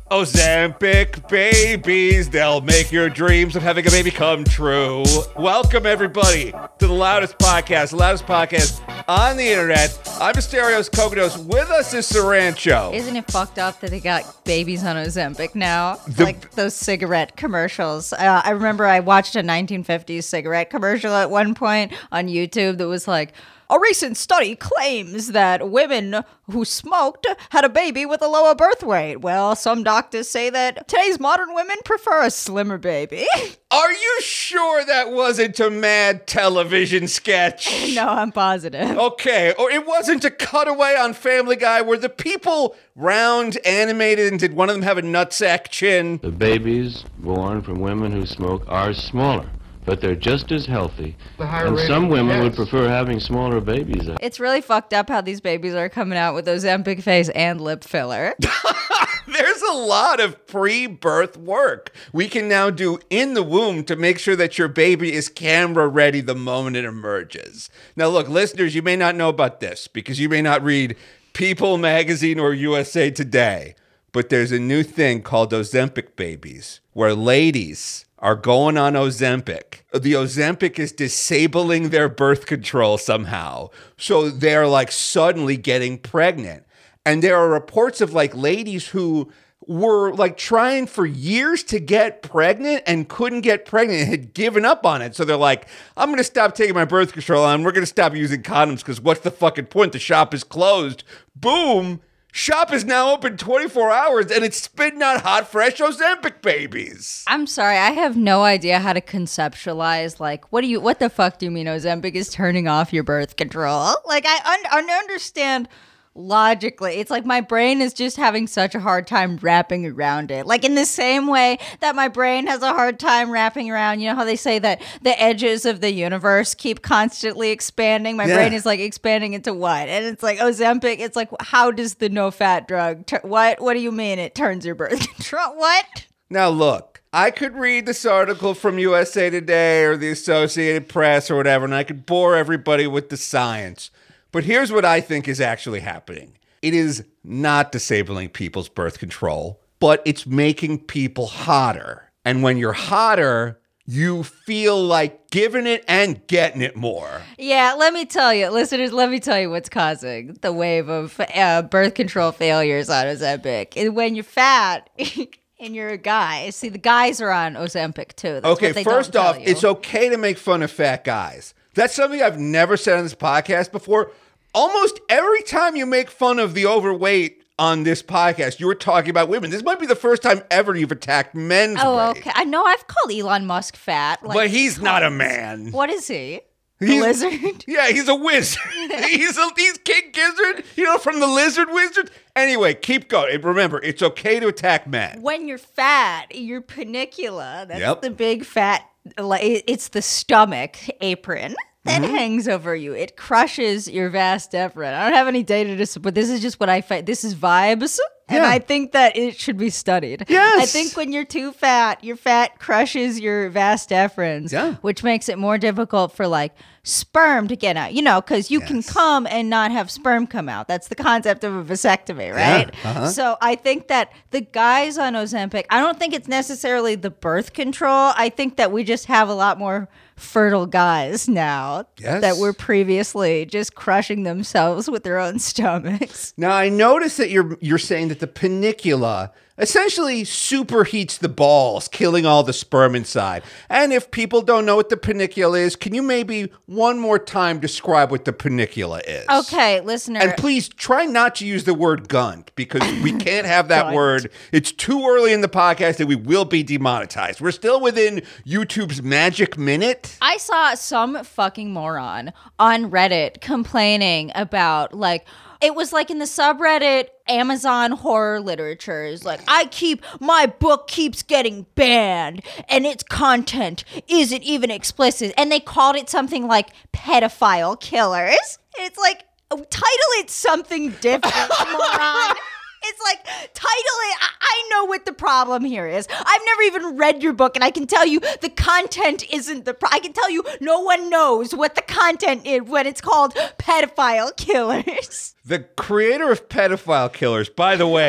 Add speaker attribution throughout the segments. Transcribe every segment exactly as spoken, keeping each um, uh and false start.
Speaker 1: Ozempic babies, they'll make your dreams of having a baby come true. Welcome, everybody, to the loudest podcast, the loudest podcast on the internet. I'm Asterios Kokkinos. With us is Sarancho.
Speaker 2: Isn't it fucked up that they got babies on Ozempic now?
Speaker 1: The-
Speaker 2: like those cigarette commercials. Uh, I remember I watched a nineteen fifties cigarette commercial at one point on YouTube that was like, a recent study claims that women who smoked had a baby with a lower birth weight. Well, some doctors say that today's modern women prefer a slimmer baby.
Speaker 1: Are you sure that wasn't a mad television sketch?
Speaker 2: No, I'm positive.
Speaker 1: Okay, or it wasn't a cutaway on Family Guy where the people round, animated, and did one of them have a nutsack chin?
Speaker 3: The babies born from women who smoke are smaller, but they're just as healthy. And some women would prefer having smaller babies.
Speaker 2: It's really fucked up how these babies are coming out with Ozempic face and lip filler.
Speaker 1: There's a lot of pre-birth work we can now do in the womb to make sure that your baby is camera ready the moment it emerges. Now, look, listeners, you may not know about this because you may not read People magazine or U S A Today, but there's a new thing called Ozempic babies where ladies are going on Ozempic. The Ozempic is disabling their birth control somehow. So they're like suddenly getting pregnant. And there are reports of like ladies who were like trying for years to get pregnant and couldn't get pregnant and had given up on it. So they're like, I'm going to stop taking my birth control and we're going to stop using condoms because what's the fucking point? The shop is closed. Boom. Shop is now open twenty-four hours and it's spitting out hot, fresh Ozempic babies.
Speaker 2: I'm sorry, I have no idea how to conceptualize, like, what do you, what the fuck do you mean Ozempic is turning off your birth control? Like, I, un- I understand logically. It's like my brain is just having such a hard time wrapping around it. Like in the same way that my brain has a hard time wrapping around, you know how they say that the edges of the universe keep constantly expanding? My
Speaker 1: yeah.
Speaker 2: brain is like expanding into what? And it's like Ozempic, it's like, how does the no-fat drug, tur- what? What do you mean it turns your birth control? What?
Speaker 1: Now look, I could read this article from U S A Today or the Associated Press or whatever, and I could bore everybody with the science. But here's what I think is actually happening. It is not disabling people's birth control, but it's making people hotter. And when you're hotter, you feel like giving it and getting it more.
Speaker 2: Yeah, let me tell you, listeners, let me tell you what's causing the wave of uh, birth control failures on Ozempic. And when you're fat and you're a guy, see, the guys are on Ozempic too. That's
Speaker 1: okay,
Speaker 2: what they
Speaker 1: first
Speaker 2: don't
Speaker 1: off,
Speaker 2: tell you.
Speaker 1: it's okay to make fun of fat guys. That's something I've never said on this podcast before. Almost every time you make fun of the overweight on this podcast, you were talking about women. This might be the first time ever you've attacked men's
Speaker 2: Oh,
Speaker 1: weight.
Speaker 2: okay. I know I've called Elon Musk fat. Like,
Speaker 1: But he's not a
Speaker 2: tons.
Speaker 1: man.
Speaker 2: What is he? The
Speaker 1: He's-
Speaker 2: lizard?
Speaker 1: Yeah, he's a wizard. he's a he's King Gizzard, you know, from the Lizard Wizard. Anyway, keep going. And remember, it's okay to attack men.
Speaker 2: When you're fat, your panicula, that's
Speaker 1: Yep.
Speaker 2: the big fat, like, it's the stomach apron that
Speaker 1: Mm-hmm.
Speaker 2: hangs over you. It crushes your vas deferens. I don't have any data to support. This is just what I find. This is vibes. And
Speaker 1: Yeah.
Speaker 2: I think that it should be studied.
Speaker 1: Yes.
Speaker 2: I think when you're too fat, your fat crushes your vas deferens,
Speaker 1: Yeah.
Speaker 2: which makes it more difficult for like sperm to get out, you know, because you can
Speaker 1: Yes.
Speaker 2: come and not have sperm come out. That's the concept of a vasectomy, right?
Speaker 1: Yeah. Uh-huh.
Speaker 2: So I think that the guys on Ozempic, I don't think it's necessarily the birth control. I think that we just have a lot more fertile guys now
Speaker 1: Yes.
Speaker 2: that were previously just crushing themselves with their own stomachs.
Speaker 1: Now, I notice that you're you're saying that the panicula essentially superheats the balls, killing all the sperm inside. And if people don't know what the panicula is, can you maybe one more time describe what the panicula is?
Speaker 2: Okay, listener.
Speaker 1: And please try not to use the word gunt because we can't have that
Speaker 2: Gunt.
Speaker 1: word. It's too early in the podcast and we will be demonetized. We're still within YouTube's magic minute.
Speaker 2: I saw some fucking moron on Reddit complaining about, like, it was like in the subreddit Amazon horror literature is like, I keep, my book keeps getting banned and its content isn't even explicit. And they called it something like pedophile killers. It's like, title it something different, moron. It's like, title it, I, I know what the problem here is. I've never even read your book, and I can tell you the content isn't the pro- I can tell you no one knows what the content is when it's called pedophile killers.
Speaker 1: The creator of Pedophile Killers, by the way,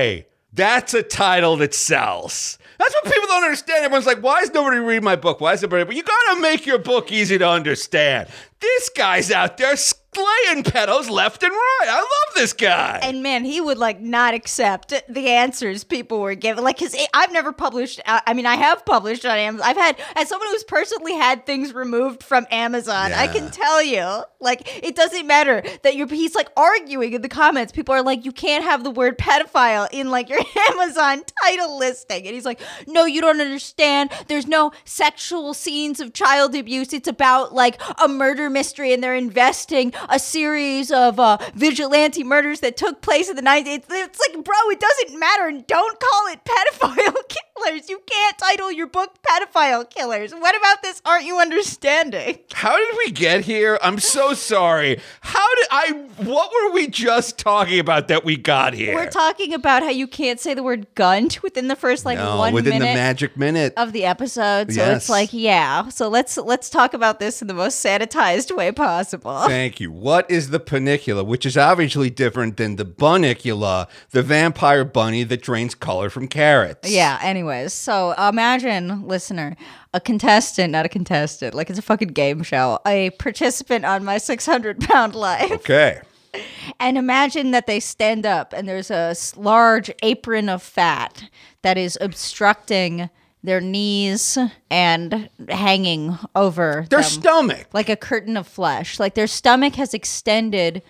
Speaker 1: That's a title that sells. That's what people don't understand. Everyone's like, why is nobody reading my book? Why is nobody? But you gotta make your book easy to understand. This guy's out there slaying pedos left and right. I love this guy.
Speaker 2: And man, he would like not accept the answers people were giving. Like, cause I've never published. I mean, I have published on Amazon. I've had, as someone who's personally had things removed from Amazon,
Speaker 1: Yeah.
Speaker 2: I can tell you, like, it doesn't matter that you're. He's like arguing in the comments. People are like, you can't have the word pedophile in like your Amazon title listing, and he's like, no, you don't understand. There's no sexual scenes of child abuse. It's about like a murder mystery, and they're investing a series of uh, vigilante murders that took place in the nineties. It's, it's like, bro, it doesn't matter. And don't call it pedophile killers. You can't title your book Pedophile Killers. What about this? Aren't you understanding?
Speaker 1: How did we get here? I'm so sorry. How did I, what were we just talking about that we got here?
Speaker 2: We're talking about how you can't say the word gunt within the first like
Speaker 1: no,
Speaker 2: one
Speaker 1: within
Speaker 2: minute
Speaker 1: the magic minute.
Speaker 2: of the episode. So
Speaker 1: Yes.
Speaker 2: it's like, yeah. So let's let's talk about this in the most sanitized way possible.
Speaker 1: Thank you. What is the panicula, which is obviously different than the bunnicula, the vampire bunny that drains color from carrots?
Speaker 2: Yeah, anyways, so imagine, listener, a contestant, not a contestant, like it's a fucking game show, a participant on My six hundred pound Life.
Speaker 1: Okay.
Speaker 2: And imagine that they stand up and there's a s- large apron of fat that is obstructing their knees and hanging over
Speaker 1: Their
Speaker 2: them.
Speaker 1: stomach.
Speaker 2: Like a curtain of flesh. Like their stomach has extended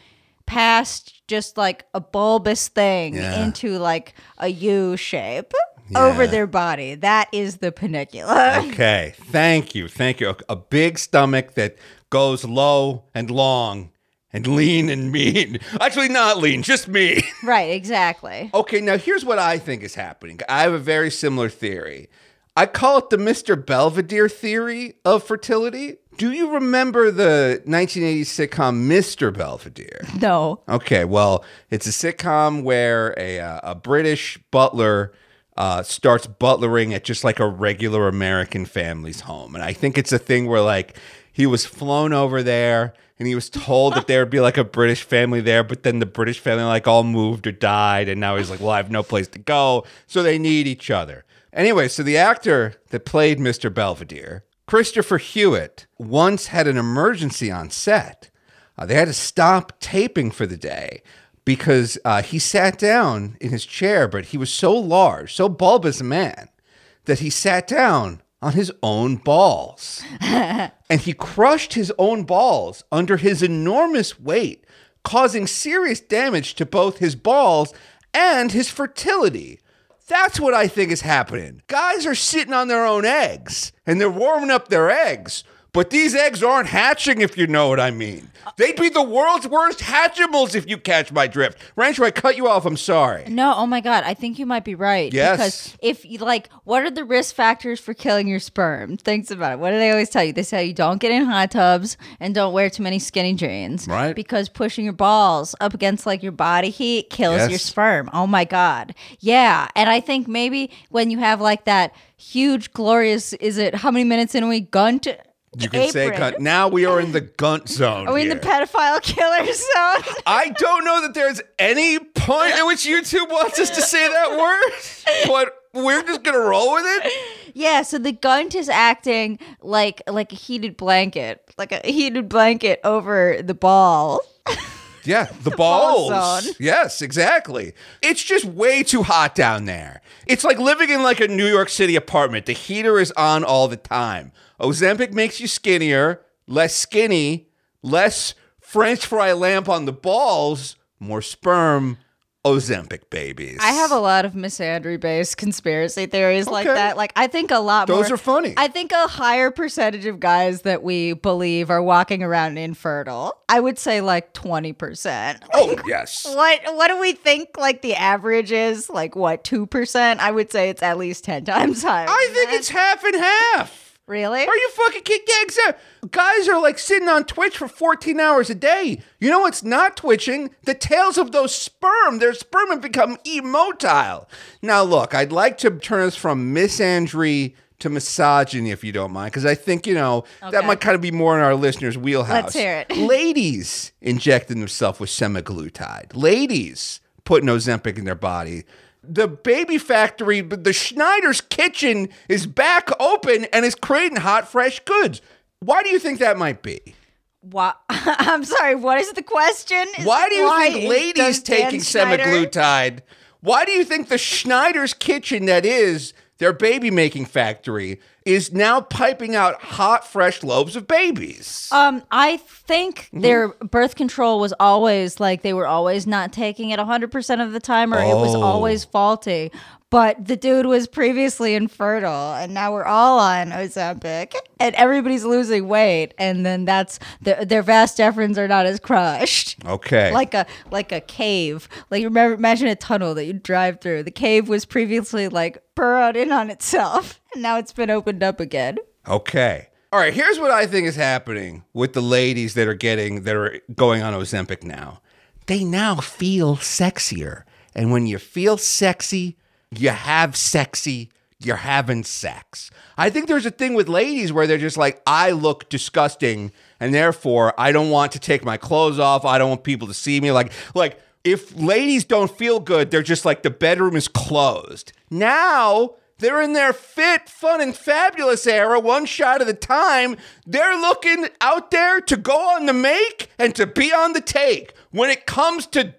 Speaker 2: past just like a bulbous thing
Speaker 1: Yeah.
Speaker 2: into like a U shape over
Speaker 1: Yeah.
Speaker 2: their body. That is the panicula.
Speaker 1: Okay. Thank you. Thank you. A, a big stomach that goes low and long and lean and mean. Actually, not lean, just mean.
Speaker 2: Right, exactly.
Speaker 1: Okay, now here's what I think is happening. I have a very similar theory. I call it the Mister Belvedere theory of fertility. Do you remember the nineteen eighties sitcom Mister Belvedere?
Speaker 2: No.
Speaker 1: Okay, well, it's a sitcom where a, uh, a British butler uh, starts butlering at just like a regular American family's home. And I think it's a thing where like he was flown over there and he was told that there would be like a British family there, but then the British family like all moved or died. And now he's like, well, I have no place to go. So they need each other. Anyway, so the actor that played Mister Belvedere, Christopher Hewitt, once had an emergency on set. Uh, they had to stop taping for the day because uh, he sat down in his chair, but he was so large, so bulbous a man, that he sat down on his own balls. And he crushed his own balls under his enormous weight, causing serious damage to both his balls and his fertility. That's what I think is happening. Guys are sitting on their own eggs, and they're warming up their eggs. But these eggs aren't hatching, if you know what I mean. They'd be the world's worst hatchimals if you catch my drift. Rancho, I cut you off. I'm sorry.
Speaker 2: No, oh my God, I think you might be right.
Speaker 1: Yes.
Speaker 2: Because if you like, what are the risk factors for killing your sperm? Think about it. What do they always tell you? They say you don't get in hot tubs and don't wear too many skinny jeans.
Speaker 1: Right.
Speaker 2: Because pushing your balls up against like your body heat kills
Speaker 1: Yes.
Speaker 2: your sperm. Oh my God. Yeah. And I think maybe when you have like that huge, glorious, is it how many minutes in a week? Gunt?
Speaker 1: You can say
Speaker 2: apron.
Speaker 1: cunt. Now we are in the gunt zone.
Speaker 2: Are we
Speaker 1: here.
Speaker 2: in the pedophile killer zone?
Speaker 1: I don't know that there's any point at which YouTube wants us to say that word, but we're just gonna roll with it.
Speaker 2: Yeah, so the gunt is acting like like a heated blanket, like a heated blanket over the ball.
Speaker 1: Yeah, the
Speaker 2: ball
Speaker 1: balls.
Speaker 2: zone.
Speaker 1: Yes, exactly. It's just way too hot down there. It's like living in like a New York City apartment. The heater is on all the time. Ozempic makes you skinnier, less skinny, less French fry lamp on the balls, more sperm. Ozempic babies.
Speaker 2: I have a lot of misandry-based conspiracy theories like
Speaker 1: Okay.
Speaker 2: that. Like, I think a lot more.
Speaker 1: Those are funny.
Speaker 2: I think a higher percentage of guys that we believe are walking around infertile. I would say like twenty percent.
Speaker 1: Oh, yes.
Speaker 2: What what do we think like the average is? Like what, two percent? I would say it's at least ten times higher.
Speaker 1: I
Speaker 2: than
Speaker 1: think
Speaker 2: that.
Speaker 1: it's half and half.
Speaker 2: Really?
Speaker 1: Are you fucking kidding? Yeah, exactly. Guys are like sitting on Twitch for fourteen hours a day. You know what's not twitching? The tails of those sperm. Their sperm have become immotile. Now, look, I'd like to turn us from misandry to misogyny, if you don't mind, because I think, you know, that
Speaker 2: Okay.
Speaker 1: might kind of be more in our listeners' wheelhouse.
Speaker 2: Let's hear it.
Speaker 1: Ladies injecting themselves with semaglutide. Ladies putting Ozempic in their body. the baby factory, the Schneider's kitchen is back open and is creating hot, fresh goods. Why do you think that might be?
Speaker 2: Why? I'm sorry, what is the question? Is
Speaker 1: why do you
Speaker 2: why
Speaker 1: think ladies taking
Speaker 2: Schneider?
Speaker 1: semaglutide, why do you think the Schneider's kitchen that is their baby-making factory is now piping out hot, fresh loaves of babies?
Speaker 2: Um, I think their birth control was always, like, they were always not taking it one hundred percent of the time, or it was
Speaker 1: Oh.
Speaker 2: always faulty. But the dude was previously infertile, and now we're all on Ozempic, and everybody's losing weight, and then that's their their vas deferens are not as crushed.
Speaker 1: Okay.
Speaker 2: Like a like a cave. Like, remember, imagine a tunnel that you drive through. The cave was previously like burrowed in on itself, and now it's been opened up again.
Speaker 1: Okay. All right, here's what I think is happening with the ladies that are getting that are going on Ozempic now. They now feel sexier. And when you feel sexy, you have sexy, you're having sex. I think there's a thing with ladies where they're just like, I look disgusting, and therefore I don't want to take my clothes off. I don't want people to see me. Like, like if ladies don't feel good, they're just like, the bedroom is closed. Now they're in their fit, fun, and fabulous era, one shot at a time. They're looking out there to go on the make and to be on the take. When it comes to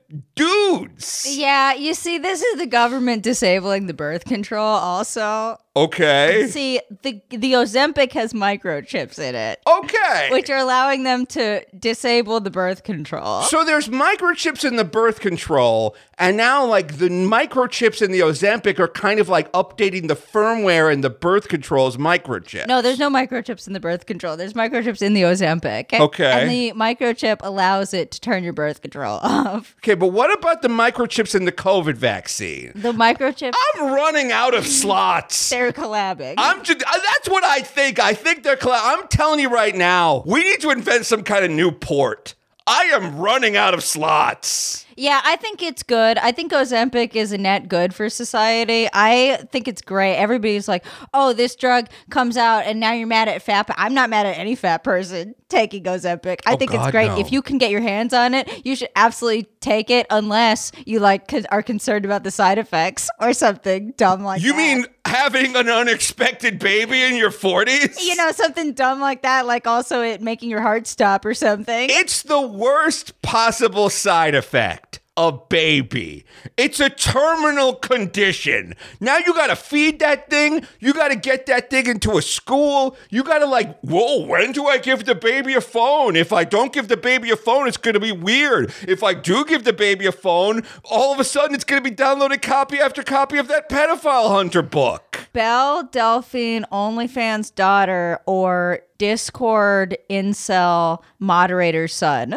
Speaker 1: dudes.
Speaker 2: Yeah, you see, this is the government disabling the birth control also.
Speaker 1: Okay.
Speaker 2: See, the the Ozempic has microchips in it,
Speaker 1: Okay.
Speaker 2: which are allowing them to disable the birth control.
Speaker 1: So there's microchips in the birth control, and now like the microchips in the Ozempic are kind of like updating the firmware in the birth control's microchip.
Speaker 2: No, there's no microchips in the birth control. There's microchips in the Ozempic.
Speaker 1: Okay.
Speaker 2: And the microchip allows it to turn your birth control off.
Speaker 1: Okay, but what about the microchips in the COVID vaccine?
Speaker 2: The microchips,
Speaker 1: I'm running out of slots.
Speaker 2: they're collabing.
Speaker 1: I'm just, that's what I think. I think they're, cl- I'm telling you right now, we need to invent some kind of new port. I am running out of slots.
Speaker 2: Yeah, I think it's good. I think Ozempic is a net good for society. I think it's great. Everybody's like, oh, this drug comes out and now you're mad at fat. But I'm not mad at any fat person taking Ozempic. I
Speaker 1: Oh,
Speaker 2: think
Speaker 1: God,
Speaker 2: it's great.
Speaker 1: no.
Speaker 2: If you can get your hands on it, you should absolutely take it unless you like con- are concerned about the side effects or something dumb like
Speaker 1: You
Speaker 2: that.
Speaker 1: mean having an unexpected baby in your forties?
Speaker 2: You know, something dumb like that, like also it making your heart stop or something.
Speaker 1: It's the worst possible side effect. A baby. It's a terminal condition. Now you gotta feed that thing. You gotta get that thing into a school. You gotta like, whoa, when do I give the baby a phone? If I don't give the baby a phone, it's gonna be weird. If I do give the baby a phone, all of a sudden it's gonna be downloading copy after copy of that pedophile hunter book.
Speaker 2: Belle Delphine, OnlyFans daughter, or Discord incel moderator's son.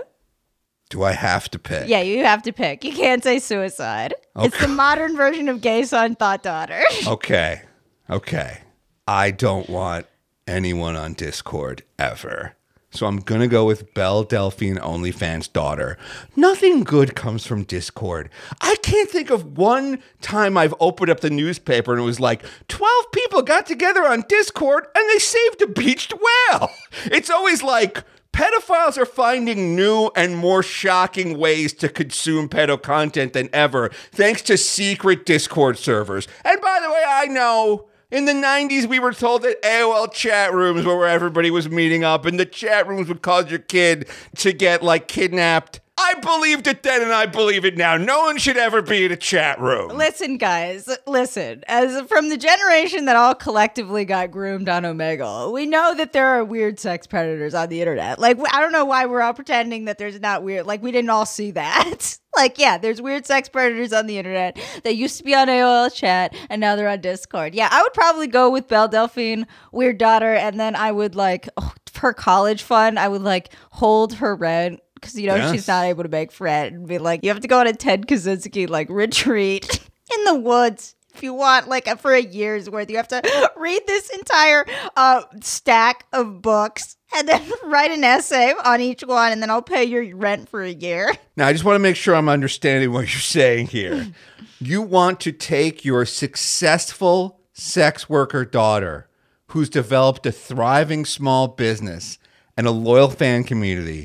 Speaker 1: Do I have to pick?
Speaker 2: Yeah, you have to pick. You can't say suicide. It's the modern version of gay son, thought daughter.
Speaker 1: Okay. Okay. I don't want anyone on Discord ever. So I'm going to go with Belle Delphine, OnlyFans daughter. Nothing good comes from Discord. I can't think of one time I've opened up the newspaper and it was like, twelve people got together on Discord and they saved a beached whale. It's always like, pedophiles are finding new and more shocking ways to consume pedo content than ever, thanks to secret Discord servers. And by the way, I know in the nineties, we were told that A O L chat rooms were where everybody was meeting up, and the chat rooms would cause your kid to get, like, kidnapped. I believed it then, and I believe it now. No one should ever be in a chat room.
Speaker 2: Listen, guys, listen. As from the generation that all collectively got groomed on Omegle, we know that there are weird sex predators on the internet. Like, I don't know why we're all pretending that there's not weird. Like, we didn't all see that. Like, yeah, there's weird sex predators on the internet. They used to be on A O L chat, and now they're on Discord. Yeah, I would probably go with Belle Delphine, weird daughter, and then I would, like, oh, her college fund, I would, like, hold her rent. Because, you know,
Speaker 1: Yes.
Speaker 2: she's not able to make rent, and be like, you have to go on a Ted Kaczynski, like, retreat in the woods. If you want, like, for a year's worth, you have to read this entire uh, stack of books and then write an essay on each one, and then I'll pay your rent for a year.
Speaker 1: Now, I just want to make sure I'm understanding what you're saying here. You want to take your successful sex worker daughter who's developed a thriving small business and a loyal fan community,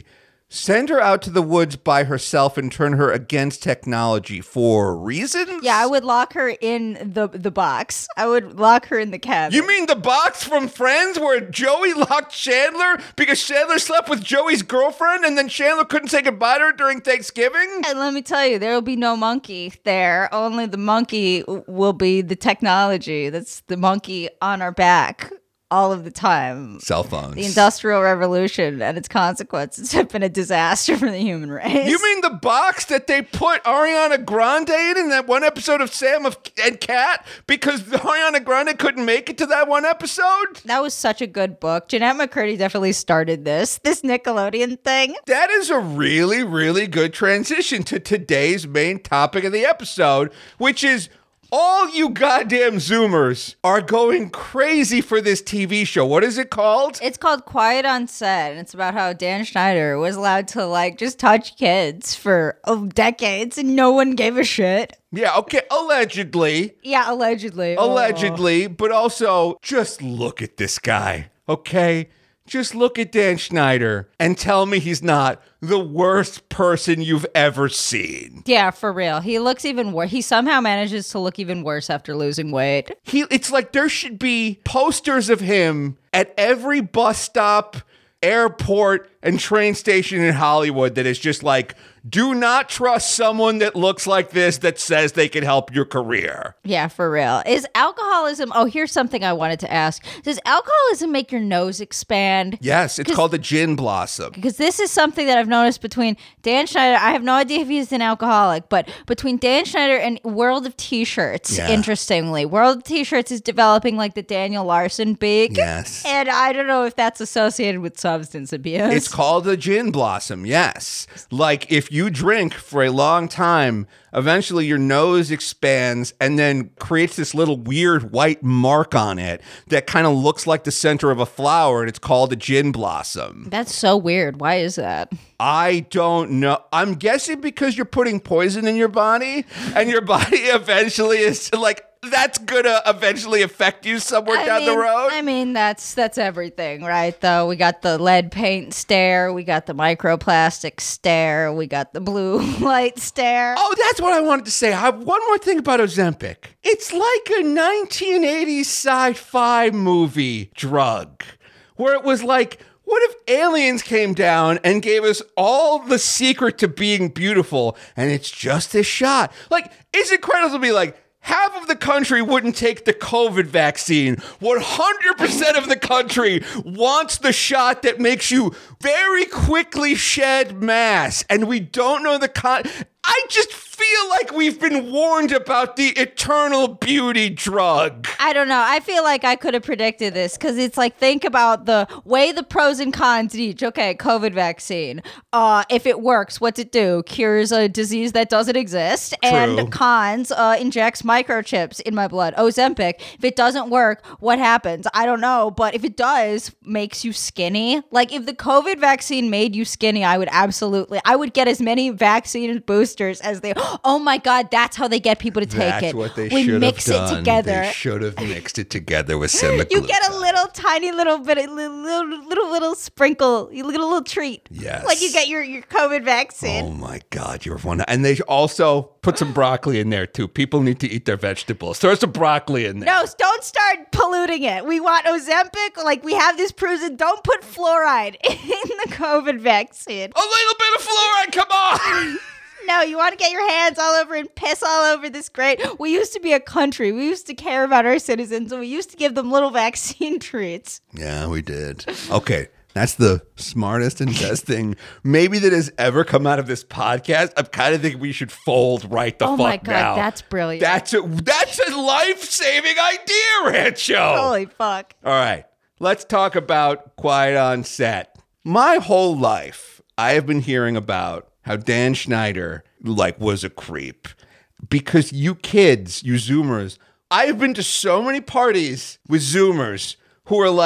Speaker 1: send her out to the woods by herself and turn her against technology for reasons?
Speaker 2: Yeah, I would lock her in the the box. I would lock her in the cabin.
Speaker 1: You mean the box from Friends where Joey locked Chandler because Chandler slept with Joey's girlfriend and then Chandler couldn't say goodbye to her during Thanksgiving?
Speaker 2: And let me tell you, there will be no monkey there. Only the monkey will be the technology. That's the monkey on our back all of the time.
Speaker 1: Cell phones.
Speaker 2: The Industrial Revolution and its consequences have been a disaster for the human race.
Speaker 1: You mean the box that they put Ariana Grande in in that one episode of Sam of and Cat because Ariana Grande couldn't make it to that one episode?
Speaker 2: That was such a good book. Jeanette McCurdy definitely started this, this Nickelodeon thing.
Speaker 1: That is a really, really good transition to today's main topic of the episode, which is all you goddamn Zoomers are going crazy for this T V show. What is it called?
Speaker 2: It's called Quiet on Set, and it's about how Dan Schneider was allowed to, like, just touch kids for oh, decades, and no one gave a shit.
Speaker 1: Yeah, okay, allegedly.
Speaker 2: Yeah, allegedly.
Speaker 1: Allegedly, oh. But also, just look at this guy, okay? Just look at Dan Schneider and tell me he's not the worst person you've ever seen.
Speaker 2: Yeah, for real. He looks even worse. He somehow manages to look even worse after losing weight.
Speaker 1: He, it's like there should be posters of him at every bus stop, airport, and train station in Hollywood that is just like, do not trust someone that looks like this that says they can help your career.
Speaker 2: Yeah, for real. Is alcoholism... Oh, here's something I wanted to ask. Does alcoholism make your nose expand?
Speaker 1: Yes, it's called the gin blossom.
Speaker 2: Because this is something that I've noticed between Dan Schneider... I have no idea if he's an alcoholic, but between Dan Schneider and World of T-Shirts, yeah. Interestingly, World of T-Shirts is developing like the Daniel Larson beak.
Speaker 1: Yes.
Speaker 2: And I don't know if that's associated with substance abuse.
Speaker 1: It's called the gin blossom, yes. Like if you drink for a long time, eventually your nose expands and then creates this little weird white mark on it that kind of looks like the center of a flower, and it's called a gin blossom.
Speaker 2: That's so weird. Why is that?
Speaker 1: I don't know. I'm guessing because you're putting poison in your body, and your body eventually is like, that's gonna eventually affect you somewhere
Speaker 2: I
Speaker 1: down
Speaker 2: mean,
Speaker 1: the road.
Speaker 2: I mean, that's that's everything, right? Though we got the lead paint stare, we got the microplastic stare, we got the blue light stare.
Speaker 1: Oh, that's what I wanted to say. I have one more thing about Ozempic. It's like a nineteen eighties sci-fi movie drug, where it was like, what if aliens came down and gave us all the secret to being beautiful, and it's just this shot? Like, it's incredible to be like, half of the country wouldn't take the COVID vaccine. one hundred percent of the country wants the shot that makes you very quickly shed mass. And we don't know the con... I just feel like we've been warned about the eternal beauty drug.
Speaker 2: I don't know. I feel like I could have predicted this because it's like, think about the way the pros and cons each. Okay, COVID vaccine. Uh, if it works, what's it do? Cures a disease that doesn't exist.
Speaker 1: True.
Speaker 2: And cons, uh, injects microchips in my blood. Ozempic. If it doesn't work, what happens? I don't know. But if it does, makes you skinny. Like if the COVID vaccine made you skinny, I would absolutely, I would get as many vaccine boosters as they, oh my God, that's how they get people to take
Speaker 1: that's
Speaker 2: it.
Speaker 1: What they
Speaker 2: we
Speaker 1: should
Speaker 2: mix
Speaker 1: have done.
Speaker 2: it together.
Speaker 1: They should have mixed it together with semaglutide.
Speaker 2: You get a little tiny little bit, a little, little, little, little sprinkle, you get a little treat.
Speaker 1: Yes.
Speaker 2: Like you get your, your COVID vaccine.
Speaker 1: Oh my God, you're one. And they also put some broccoli in there too. People need to eat their vegetables. Throw some broccoli in there.
Speaker 2: No, don't start polluting it. We want Ozempic. Like we have this proven. Don't put fluoride in the COVID vaccine.
Speaker 1: A little bit of fluoride, come on.
Speaker 2: No, you want to get your hands all over and piss all over this great. We used to be a country. We used to care about our citizens, and we used to give them little vaccine treats.
Speaker 1: Yeah, we did. Okay, that's the smartest and best thing maybe that has ever come out of this podcast. I kind of think we should fold right the
Speaker 2: oh
Speaker 1: fuck
Speaker 2: my God,
Speaker 1: now.
Speaker 2: That's brilliant.
Speaker 1: That's a, that's a life-saving idea, Rancho.
Speaker 2: Holy fuck.
Speaker 1: All right, let's talk about Quiet on Set. My whole life, I have been hearing about how Dan Schneider, like, was a creep. Because you kids, you Zoomers, I've been to so many parties with Zoomers who are like,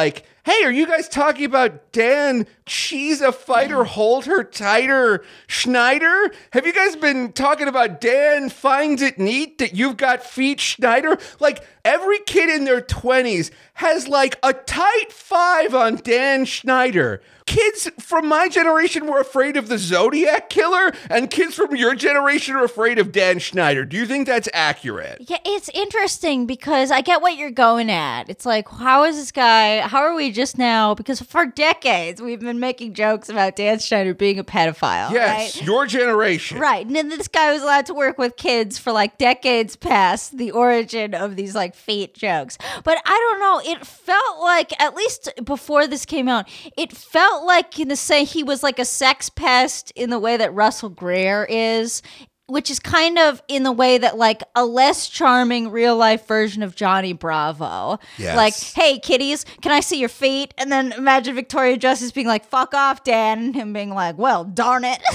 Speaker 1: hey, are you guys talking about Dan, she's a fighter, hold her tighter, Schneider? Have you guys been talking about Dan finds it neat that you've got feet, Schneider? Like, every kid in their twenties has like a tight five on Dan Schneider. Kids from my generation were afraid of the Zodiac Killer, and kids from your generation are afraid of Dan Schneider. Do you think that's accurate?
Speaker 2: Yeah, it's interesting because I get what you're going at. It's like, how is this guy, how are we just now, because for decades we've been making jokes about Dan Schneider being a pedophile.
Speaker 1: Yes,
Speaker 2: right?
Speaker 1: Your generation.
Speaker 2: Right, and then this guy was allowed to work with kids for like decades past the origin of these like feet jokes. But I don't know, it felt like, at least before this came out, it felt like, in the say he was like a sex pest in the way that Russell Greer is, which is kind of in the way that like a less charming real life version of Johnny Bravo.
Speaker 1: Yes.
Speaker 2: Like, hey kitties, can I see your feet? And then imagine Victoria Justice being like, fuck off, Dan, and him being like, well, darn it.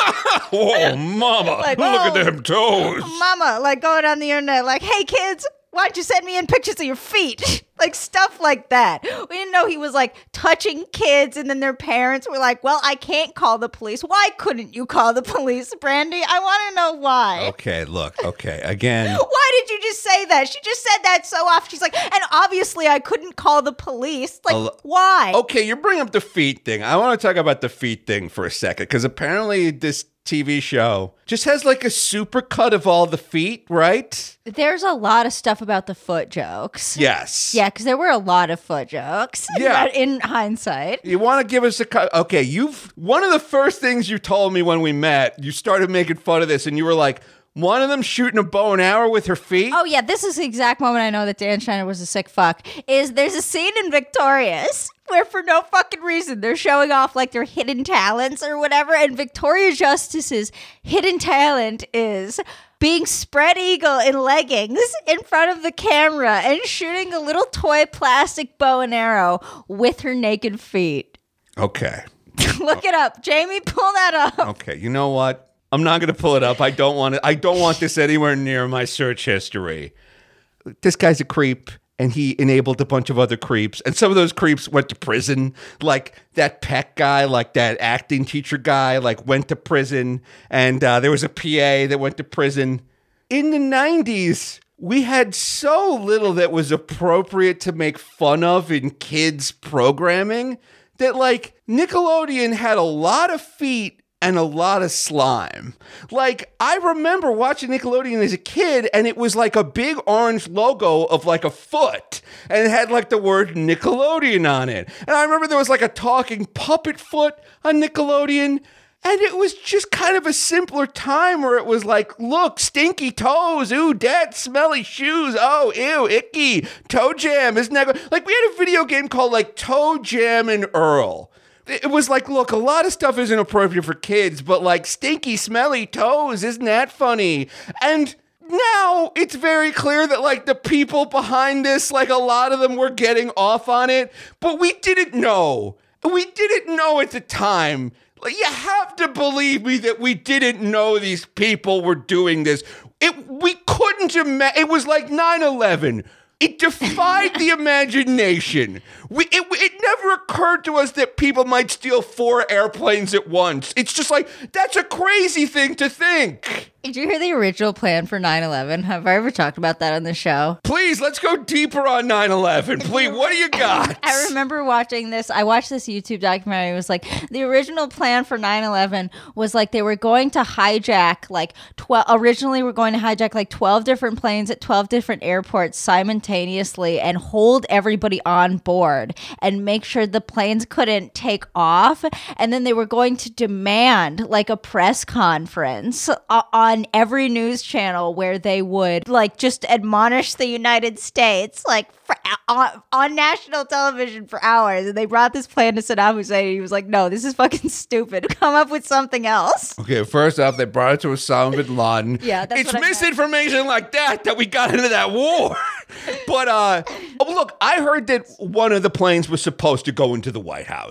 Speaker 1: Oh, mama,
Speaker 2: Like,
Speaker 1: look at
Speaker 2: oh,
Speaker 1: them toes.
Speaker 2: Mama, like going on the internet like, hey kids, why'd you send me in pictures of your feet? Like stuff like that. We didn't know he was like touching kids, and then their parents were like, well, I can't call the police. Why couldn't you call the police, Brandy? I want to know why.
Speaker 1: Okay, look, okay, again.
Speaker 2: Why did you just say that? She just said that so often. She's like, and obviously I couldn't call the police. Like,
Speaker 1: I'll-
Speaker 2: why?
Speaker 1: Okay, you're bringing up the feet thing. I want to talk about the feet thing for a second, because apparently this T V show just has like a super cut of all the feet, right?
Speaker 2: There's a lot of stuff about the foot jokes.
Speaker 1: Yes.
Speaker 2: Yeah, because there were a lot of foot jokes.
Speaker 1: Yeah.
Speaker 2: In hindsight.
Speaker 1: You want to give us a cut? Okay, you've one of the first things you told me when we met, you started making fun of this, and you were like, one of them shooting a bow and arrow with her feet?
Speaker 2: Oh, yeah, this is the exact moment I know that Dan Schneider was a sick fuck, is there's a scene in Victorious where for no fucking reason they're showing off like their hidden talents or whatever, and Victoria Justice's hidden talent is being spread eagle in leggings in front of the camera and shooting a little toy plastic bow and arrow with her naked feet.
Speaker 1: Okay.
Speaker 2: Look it up. Jamie, pull that up.
Speaker 1: Okay, you know what? I'm not going to pull it up. I don't want it. I don't want this anywhere near my search history. This guy's a creep, and he enabled a bunch of other creeps, and some of those creeps went to prison. Like that Peck guy, like that acting teacher guy, like went to prison, and uh, there was a P A that went to prison. In the nineties, we had so little that was appropriate to make fun of in kids' programming that, like, Nickelodeon had a lot of feet and a lot of slime. Like, I remember watching Nickelodeon as a kid, and it was like a big orange logo of like a foot, and it had like the word Nickelodeon on it. And I remember there was like a talking puppet foot on Nickelodeon, and it was just kind of a simpler time where it was like, look, stinky toes, ooh, dad, smelly shoes, oh, ew, icky, Toe Jam, isn't that good? Like, we had a video game called like Toe Jam and Earl. It was like, look, a lot of stuff isn't appropriate for kids, but like stinky, smelly toes, isn't that funny? And now it's very clear that like the people behind this, like a lot of them were getting off on it, but we didn't know. We didn't know at the time. Like, you have to believe me that we didn't know these people were doing this. It we couldn't imagine. It was like nine eleven. It defied the imagination. We, it, it never occurred to us that people might steal four airplanes at once. It's just like, that's a crazy thing to think.
Speaker 2: Did you hear the original plan for nine eleven? Have I ever talked about that on the show?
Speaker 1: Please, let's go deeper on nine eleven. Please, what do you got?
Speaker 2: I remember watching this. I watched this YouTube documentary. It was like the original plan for nine eleven was like they were going to hijack like twelve. Originally, we're going to hijack like twelve different planes at twelve different airports simultaneously and hold everybody on board and make sure the planes couldn't take off. And then they were going to demand like a press conference uh, on every news channel where they would like just admonish the United States like for, on, on national television for hours. And they brought this plan to Saddam Hussein, and he was like, no, this is fucking stupid. Come up with something else.
Speaker 1: Okay, first off, they brought it to Osama bin Laden.
Speaker 2: Yeah, that's
Speaker 1: it's
Speaker 2: what I meant.
Speaker 1: misinformation like that that we got into that war. But uh, oh, look, I heard that one of the planes was supposed to go into the White House.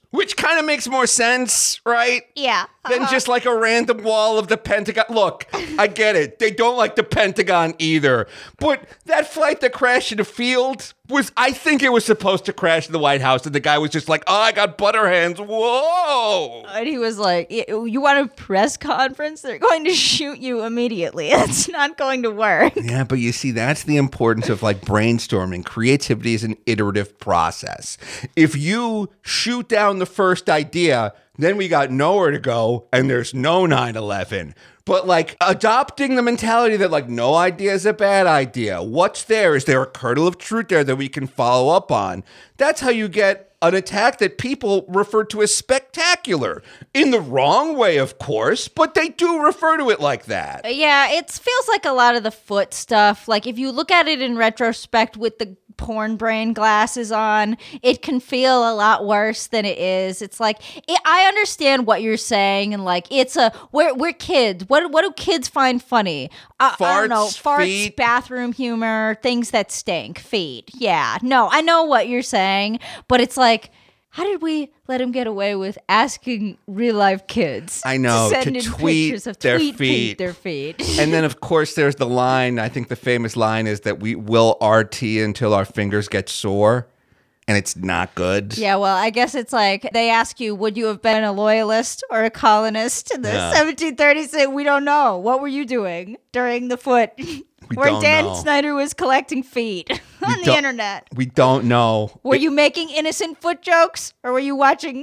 Speaker 1: Which kind of makes more sense, right?
Speaker 2: Yeah.
Speaker 1: Than
Speaker 2: uh-huh.
Speaker 1: just like a random wall of the Pentagon. Look, I get it. They don't like the Pentagon either. But that flight that crashed in the field was, I think it was supposed to crash in the White House. And the guy was just like, oh, I got butter hands. Whoa.
Speaker 2: And he was like, you want a press conference? They're going to shoot you immediately. It's not going to work.
Speaker 1: Yeah, but you see, that's the importance of like brainstorming. Creativity is an iterative process. If you shoot down the first idea, then we got nowhere to go and there's no nine eleven. But like adopting the mentality that like no idea is a bad idea. What's there? Is there a kernel of truth there that we can follow up on? That's how you get an attack that people refer to as spectacular. In the wrong way, of course, but they do refer to it like that.
Speaker 2: Yeah, it feels like a lot of the foot stuff. Like if you look at it in retrospect with the porn brain glasses on, it can feel a lot worse than it is. It's like it, I understand what you're saying, and like it's a we're we're kids. What what do kids find funny? Uh,
Speaker 1: Farts,
Speaker 2: I don't know. Farts,
Speaker 1: feet.
Speaker 2: bathroom humor, things that stink, feet. Yeah, no, I know what you're saying, but it's like, how did we let him get away with asking real life kids
Speaker 1: I know,
Speaker 2: to send
Speaker 1: to
Speaker 2: in
Speaker 1: tweet
Speaker 2: pictures of
Speaker 1: their
Speaker 2: tweet,
Speaker 1: feet.
Speaker 2: their feet?
Speaker 1: And then, of course, there's the line. I think the famous line is that we will R T until our fingers get sore, and it's not good.
Speaker 2: Yeah, well, I guess it's like they ask you, would you have been a loyalist or a colonist in the
Speaker 1: Yeah.
Speaker 2: seventeen thirties? Say, we don't know. What were you doing during the foot?
Speaker 1: We
Speaker 2: Where
Speaker 1: don't
Speaker 2: Dan
Speaker 1: know.
Speaker 2: the collecting feet on the
Speaker 1: don't-
Speaker 2: internet.
Speaker 1: We don't know.
Speaker 2: Were
Speaker 1: It-
Speaker 2: you making innocent foot jokes, or were you watching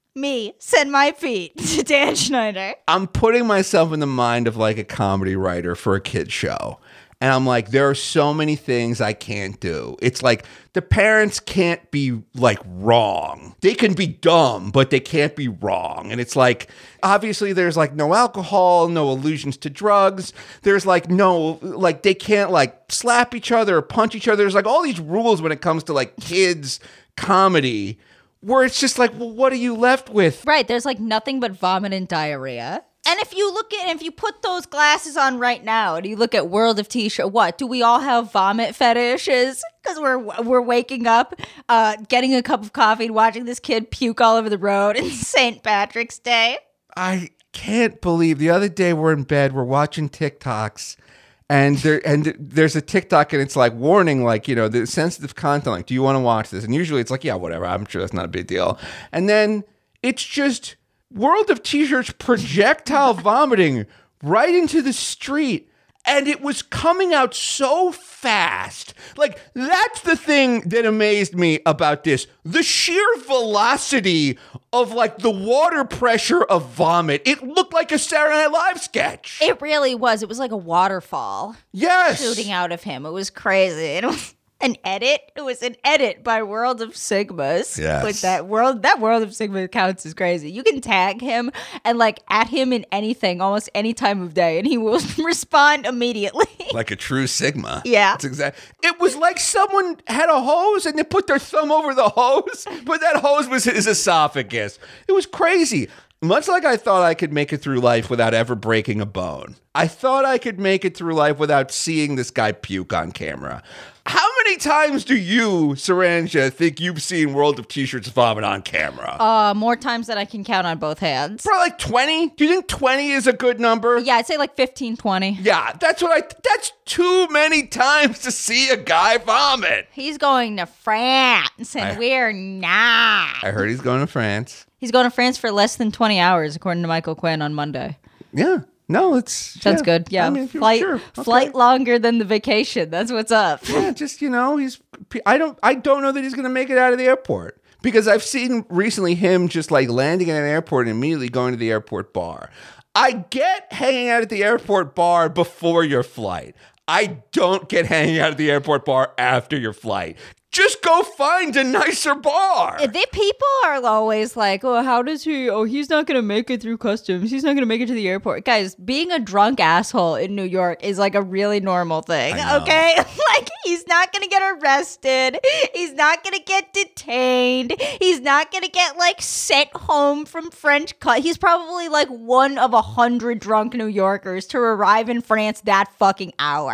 Speaker 2: me send my feet to Dan Schneider?
Speaker 1: I'm putting myself in the mind of like a comedy writer for a kid show. And I'm like, there are so many things I can't do. It's like the parents can't be like wrong. They can be dumb, but they can't be wrong. And it's like, obviously there's like no alcohol, no allusions to drugs. There's like no, like they can't like slap each other or punch each other. There's like all these rules when it comes to like kids comedy where it's just like, well, what are you left with?
Speaker 2: Right, there's like nothing but vomit and diarrhea. And if you look at, if you put those glasses on right now, and you look at World of T-shirt, what do we all have vomit fetishes? Because we're we're waking up, uh, getting a cup of coffee, and watching this kid puke all over the road in Saint Patrick's Day.
Speaker 1: I can't believe the other day we're in bed, we're watching TikToks, and there and there's a TikTok and it's like warning, like, you know, the sensitive content, like, do you want to watch this? And usually it's like, yeah, whatever, I'm sure that's not a big deal. And then it's just World of T-shirts projectile vomiting right into the street. And it was coming out so fast. Like, that's the thing that amazed me about this. The sheer velocity of, like, the water pressure of vomit. It looked like a Saturday Night Live sketch.
Speaker 2: It really was. It was like a waterfall
Speaker 1: Yes.
Speaker 2: shooting out of him. It was crazy. It was an edit. It was an edit by World of Sigmas.
Speaker 1: Yes.
Speaker 2: With that world, that World of Sigma counts as crazy. You can tag him and like at him in anything, almost any time of day, and he will respond immediately.
Speaker 1: Like a true Sigma.
Speaker 2: Yeah.
Speaker 1: That's exact. It was like someone had a hose and they put their thumb over the hose, but that hose was his esophagus. It was crazy. Much like I thought I could make it through life without ever breaking a bone. I thought I could make it through life without seeing this guy puke on camera. How many times do you, Saranja, think you've seen World of T-shirts vomit on camera?
Speaker 2: Uh, more times than I can count on both hands.
Speaker 1: Probably like twenty? Do you think twenty is a good number?
Speaker 2: Yeah, I'd say like fifteen, twenty.
Speaker 1: Yeah, that's what I, that's too many times to see a guy vomit.
Speaker 2: He's going to France, and
Speaker 1: I-
Speaker 2: we're not.
Speaker 1: I heard he's going to France.
Speaker 2: He's going to France for less than twenty hours, according to Michael Quinn on Monday.
Speaker 1: Yeah. No, it's...
Speaker 2: That's
Speaker 1: yeah.
Speaker 2: good. Yeah,
Speaker 1: I mean, if you're
Speaker 2: flight
Speaker 1: sure. Okay.
Speaker 2: flight longer than the vacation. That's what's up.
Speaker 1: Yeah, just, you know, he's... I don't I don't know that he's going to make it out of the airport. Because I've seen recently him just, like, landing at an airport and immediately going to the airport bar. I get hanging out at the airport bar before your flight. I don't get hanging out at the airport bar after your flight. Just go find a nicer bar.
Speaker 2: The people are always like, oh, how does he, oh, he's not going to make it through customs. He's not going to make it to the airport. Guys, being a drunk asshole in New York is like a really normal thing,
Speaker 1: I know.
Speaker 2: okay? Like, he's not going to get arrested. He's not going to get detained. He's not going to get, like, sent home from French cut. He's probably, like, one of a hundred drunk New Yorkers to arrive in France that fucking hour.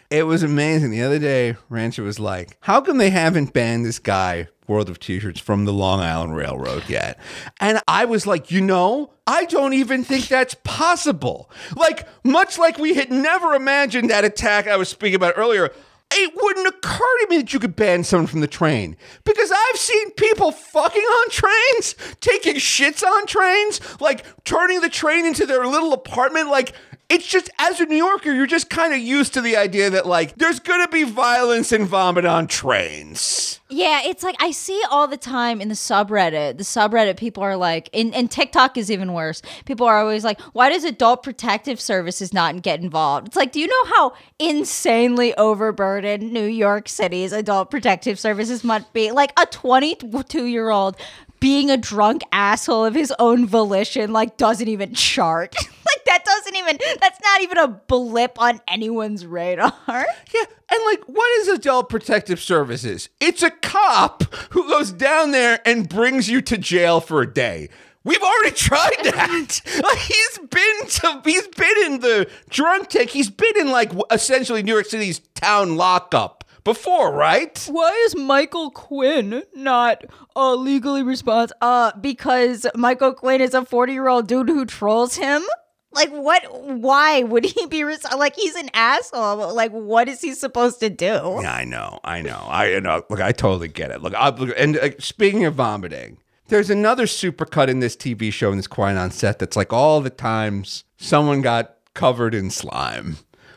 Speaker 1: It was amazing. The other day, Rancho was like, how come they haven't banned this guy, World of T-Shirts, from the Long Island Railroad yet? And I was like, you know, I don't even think that's possible. Like, much like we had never imagined that attack I was speaking about earlier, it wouldn't occur to me that you could ban someone from the train. Because I've seen people fucking on trains, taking shits on trains, like turning the train into their little apartment. Like, it's just, as a New Yorker, you're just kind of used to the idea that, like, there's going to be violence and vomit on trains.
Speaker 2: Yeah, it's like I see all the time in the subreddit. The subreddit people are like, and, and TikTok is even worse. People are always like, why does Adult Protective Services not get involved? It's like, do you know how insanely overburdened New York City's Adult Protective Services must be? Like a twenty-two-year-old being a drunk asshole of his own volition, like, doesn't even chart. Like, that doesn't even, that's not even a blip on anyone's radar.
Speaker 1: Yeah, and like, what is Adult Protective Services? It's a cop who goes down there and brings you to jail for a day. We've already tried that. Like, he's been to, he's been in the drunk tank. He's been in, like, essentially New York City's town lockup before, right?
Speaker 2: Why is Michael Quinn not uh, legally responsible? Uh, because Michael Quinn is a forty-year-old dude who trolls him? Like, what? Why would he be res- like? He's an asshole. Like, what is he supposed to do?
Speaker 1: Yeah, I know, I know, I you know. Look, I totally get it. Look, I, look and uh, speaking of vomiting, there's another supercut in this T V show in this Quiet on Set that's like all the times someone got covered in slime.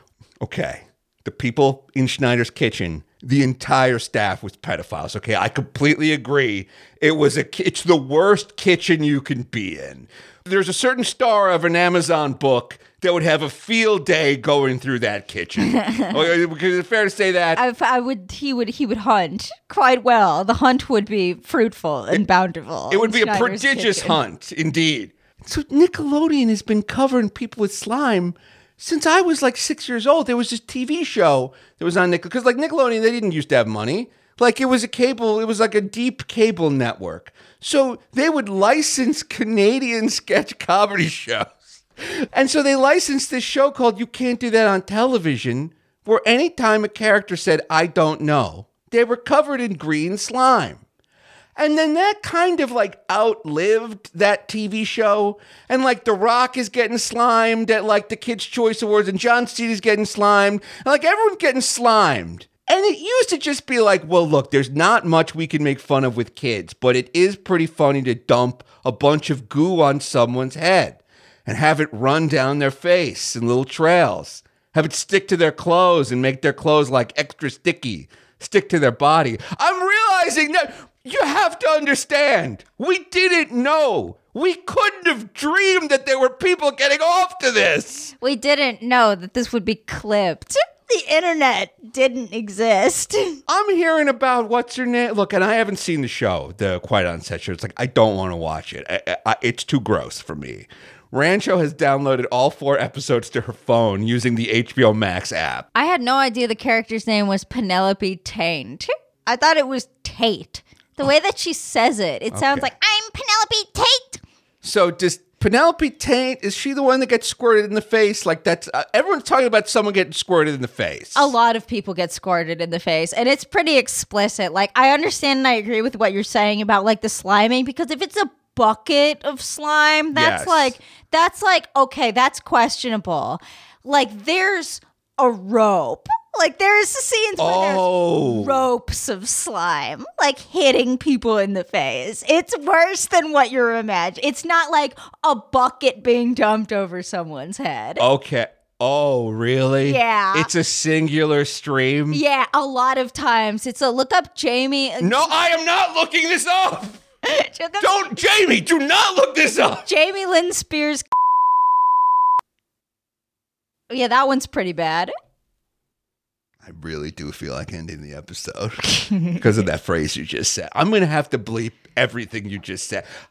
Speaker 1: Okay, the people in Schneider's kitchen, the entire staff was pedophiles. Okay, I completely agree. It was a. It's the worst kitchen you can be in. There's a certain star of an Amazon book that would have a field day going through that kitchen. Is it fair to say that?
Speaker 2: I, I would. He would. He would hunt quite well. The hunt would be fruitful and bountiful.
Speaker 1: It would be
Speaker 2: Schneider's
Speaker 1: a prodigious
Speaker 2: kitchen.
Speaker 1: hunt, indeed. So Nickelodeon has been covering people with slime since I was like six years old. There was this T V show that was on Nickelodeon. Because like Nickelodeon, they didn't used to have money. Like it was a cable, it was like a deep cable network. So they would license Canadian sketch comedy shows. And so they licensed this show called You Can't Do That on Television, where anytime a character said, I don't know, they were covered in green slime. And then that kind of like outlived that T V show. And like The Rock is getting slimed at like the Kids' Choice Awards, and John Cena's getting slimed. And like everyone's getting slimed. And it used to just be like, well, look, there's not much we can make fun of with kids, but it is pretty funny to dump a bunch of goo on someone's head and have it run down their face in little trails. Have it stick to their clothes and make their clothes like extra sticky, stick to their body. I'm realizing that you have to understand, we didn't know. We couldn't have dreamed that there were people getting off to this.
Speaker 2: We didn't know that this would be clipped. The internet didn't exist.
Speaker 1: I'm hearing about what's her name. Look, and I haven't seen the show, the Quiet on Set show. It's like, I don't want to watch it. I, I, it's too gross for me. Rancho has downloaded all four episodes to her phone using the H B O Max app.
Speaker 2: I had no idea the character's name was Penelope Taint. I thought it was Tate. The way that she says it, it sounds
Speaker 1: Okay.
Speaker 2: like, I'm Penelope Tate.
Speaker 1: So does Penelope Taint, is she the one that gets squirted in the face? Like that's, uh, everyone's talking about someone getting squirted in the face.
Speaker 2: A lot of people get squirted in the face, and it's pretty explicit. Like, I understand and I agree with what you're saying about like the sliming, because if it's a bucket of slime, that's
Speaker 1: Yes.
Speaker 2: like, that's like, okay, that's questionable. Like, there's a rope. Like, there's scenes where
Speaker 1: Oh.
Speaker 2: there's ropes of slime, like, hitting people in the face. It's worse than what you're imagining. It's not like a bucket being dumped over someone's head.
Speaker 1: Okay. Oh, really?
Speaker 2: Yeah.
Speaker 1: It's a singular stream?
Speaker 2: Yeah, a lot of times. It's a look up Jamie.
Speaker 1: No, I am not looking this up.
Speaker 2: Look up
Speaker 1: Don't, Jamie, do not look this up.
Speaker 2: Jamie Lynn Spears. Yeah, that one's pretty bad.
Speaker 1: I really do feel like ending the episode because of that phrase you just said. I'm going to have to bleep everything you just said. Have I ever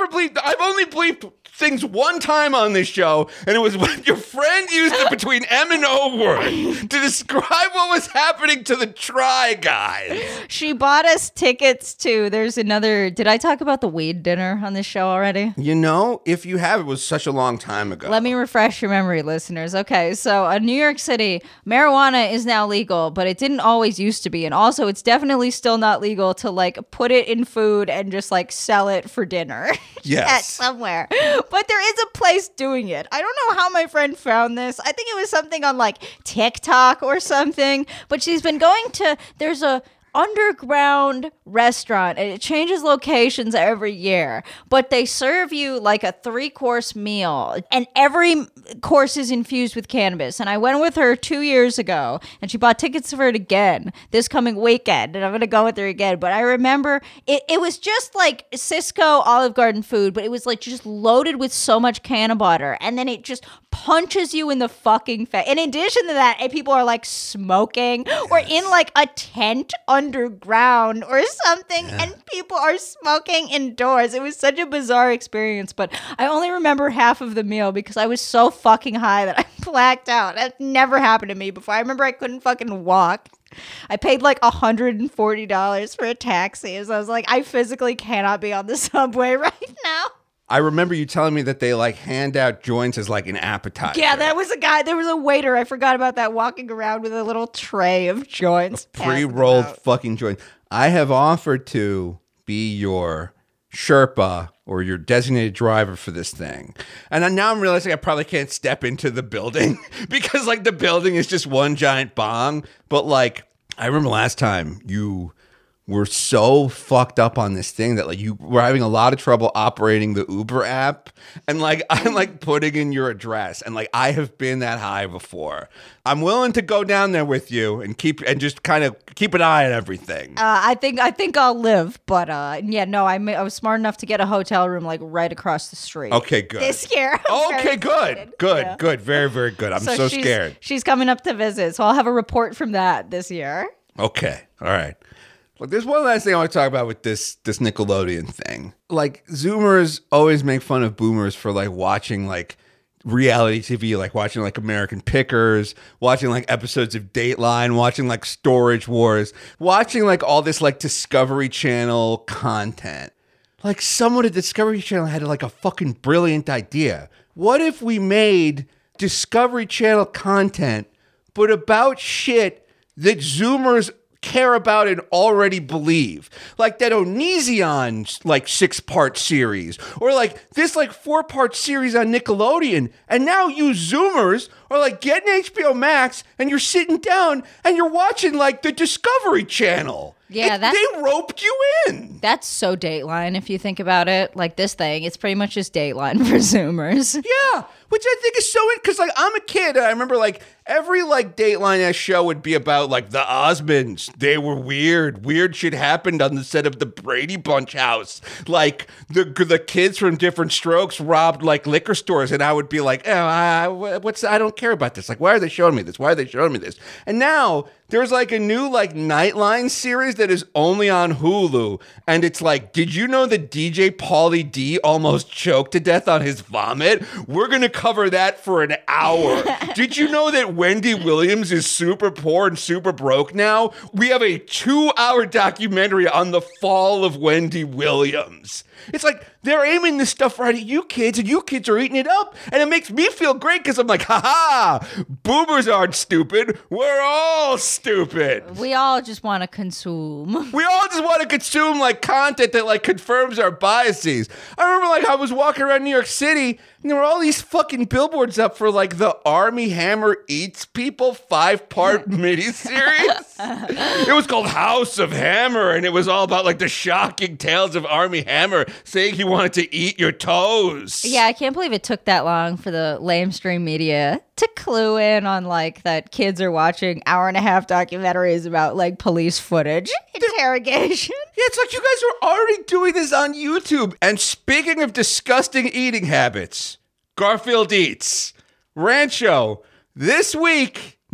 Speaker 1: never bleeped. I've only bleeped things one time on this show, and it was when your friend used it between M and O word to describe what was happening to the Try Guys.
Speaker 2: She bought us tickets to, there's another, did I talk about the weed dinner on this show already?
Speaker 1: You know, if you have, it was such a long time ago.
Speaker 2: Let me refresh your memory, listeners. Okay, so in New York City, marijuana is now legal, but it didn't always used to be. And also, it's definitely still not legal to, like, put it in food and just, like, sell it for dinner.
Speaker 1: Yes.
Speaker 2: At somewhere. But there is a place doing it. I don't know how my friend found this. I think it was something on, like, TikTok or something. But she's been going to, there's a underground restaurant, and it changes locations every year, but they serve you like a three-course meal, and every course is infused with cannabis. And I went with her two years ago, and she bought tickets for it again this coming weekend, and I'm gonna go with her again. But I remember it, it was just like Cisco Olive Garden food, but it was like just loaded with so much canna butter, and then it just punches you in the fucking face. In addition to that, and people are like smoking, yes, or in like a tent underground or something, yeah, and people are smoking indoors. It was such a bizarre experience, but I only remember half of the meal because I was so fucking high that I blacked out. That never happened to me before. I remember I couldn't fucking walk. I paid like one hundred forty dollars for a taxi, so I was like, I physically cannot be on the subway right now.
Speaker 1: I remember you telling me that they like hand out joints as like an appetizer.
Speaker 2: Yeah, that was a guy. There was a waiter. I forgot about that, walking around with a little tray of joints.
Speaker 1: Pre-rolled fucking joints. I have offered to be your Sherpa or your designated driver for this thing. And now I'm realizing I probably can't step into the building because like the building is just one giant bong. But like, I remember last time you were so fucked up on this thing that like you were having a lot of trouble operating the Uber app, and like I'm like putting in your address, and like I have been that high before. I'm willing to go down there with you and keep and just kind of keep an eye on everything.
Speaker 2: Uh, I think I think I'll live, but uh, yeah, no, I I was smart enough to get a hotel room like right across the street.
Speaker 1: Okay, good.
Speaker 2: This year.
Speaker 1: Okay, good, good, yeah. good, very, very good. I'm so, so
Speaker 2: she's,
Speaker 1: scared.
Speaker 2: She's coming up to visit, so I'll have a report from that this year.
Speaker 1: Okay, all right. Look, there's one last thing I want to talk about with this this Nickelodeon thing. Like, Zoomers always make fun of boomers for, like, watching, like, reality T V, like, watching, like, American Pickers, watching, like, episodes of Dateline, watching, like, Storage Wars, watching, like, all this, like, Discovery Channel content. Like, someone at Discovery Channel had, like, a fucking brilliant idea. What if we made Discovery Channel content, but about shit that Zoomers care about and already believe, like that Onision like six part series, or like this like four part series on Nickelodeon, and now you Zoomers are like getting H B O Max and you're sitting down and you're watching like the Discovery Channel.
Speaker 2: Yeah,
Speaker 1: it,
Speaker 2: that's,
Speaker 1: they roped you in.
Speaker 2: That's so Dateline if you think about it. Like this thing, it's pretty much just Dateline for Zoomers.
Speaker 1: Yeah, which I think is so, because like I'm a kid and I remember like every like Dateline-esque show would be about like the Osmonds. They were weird. Weird shit happened on the set of the Brady Bunch house. Like the the kids from Different Strokes robbed like liquor stores, and I would be like, oh, I, what's I don't care about this. Like, why are they showing me this? Why are they showing me this? And now there's like a new like Nightline series that is only on Hulu, and it's like, did you know that D J Pauly D almost choked to death on his vomit? We're gonna cover that for an hour. Did you know that Wendy Williams is super poor and super broke now? We have a two-hour documentary on the fall of Wendy Williams. It's like they're aiming this stuff right at you kids, and you kids are eating it up. And it makes me feel great because I'm like, ha-ha, boomers aren't stupid. We're all stupid.
Speaker 2: We all just want to consume.
Speaker 1: We all just want to consume like content that like confirms our biases. I remember like I was walking around New York City, and there were all these fucking billboards up for like the Army Hammer Eats People five-part miniseries. It was called House of Hammer, and it was all about like the shocking tales of Army Hammer saying he wanted to eat your toes.
Speaker 2: Yeah, I can't believe it took that long for the lamestream media to clue in on like that kids are watching hour and a half documentaries about like police footage, interrogation.
Speaker 1: Yeah, it's like you guys are already doing this on YouTube. And speaking of disgusting eating habits, Garfield Eats, Rancho, this week,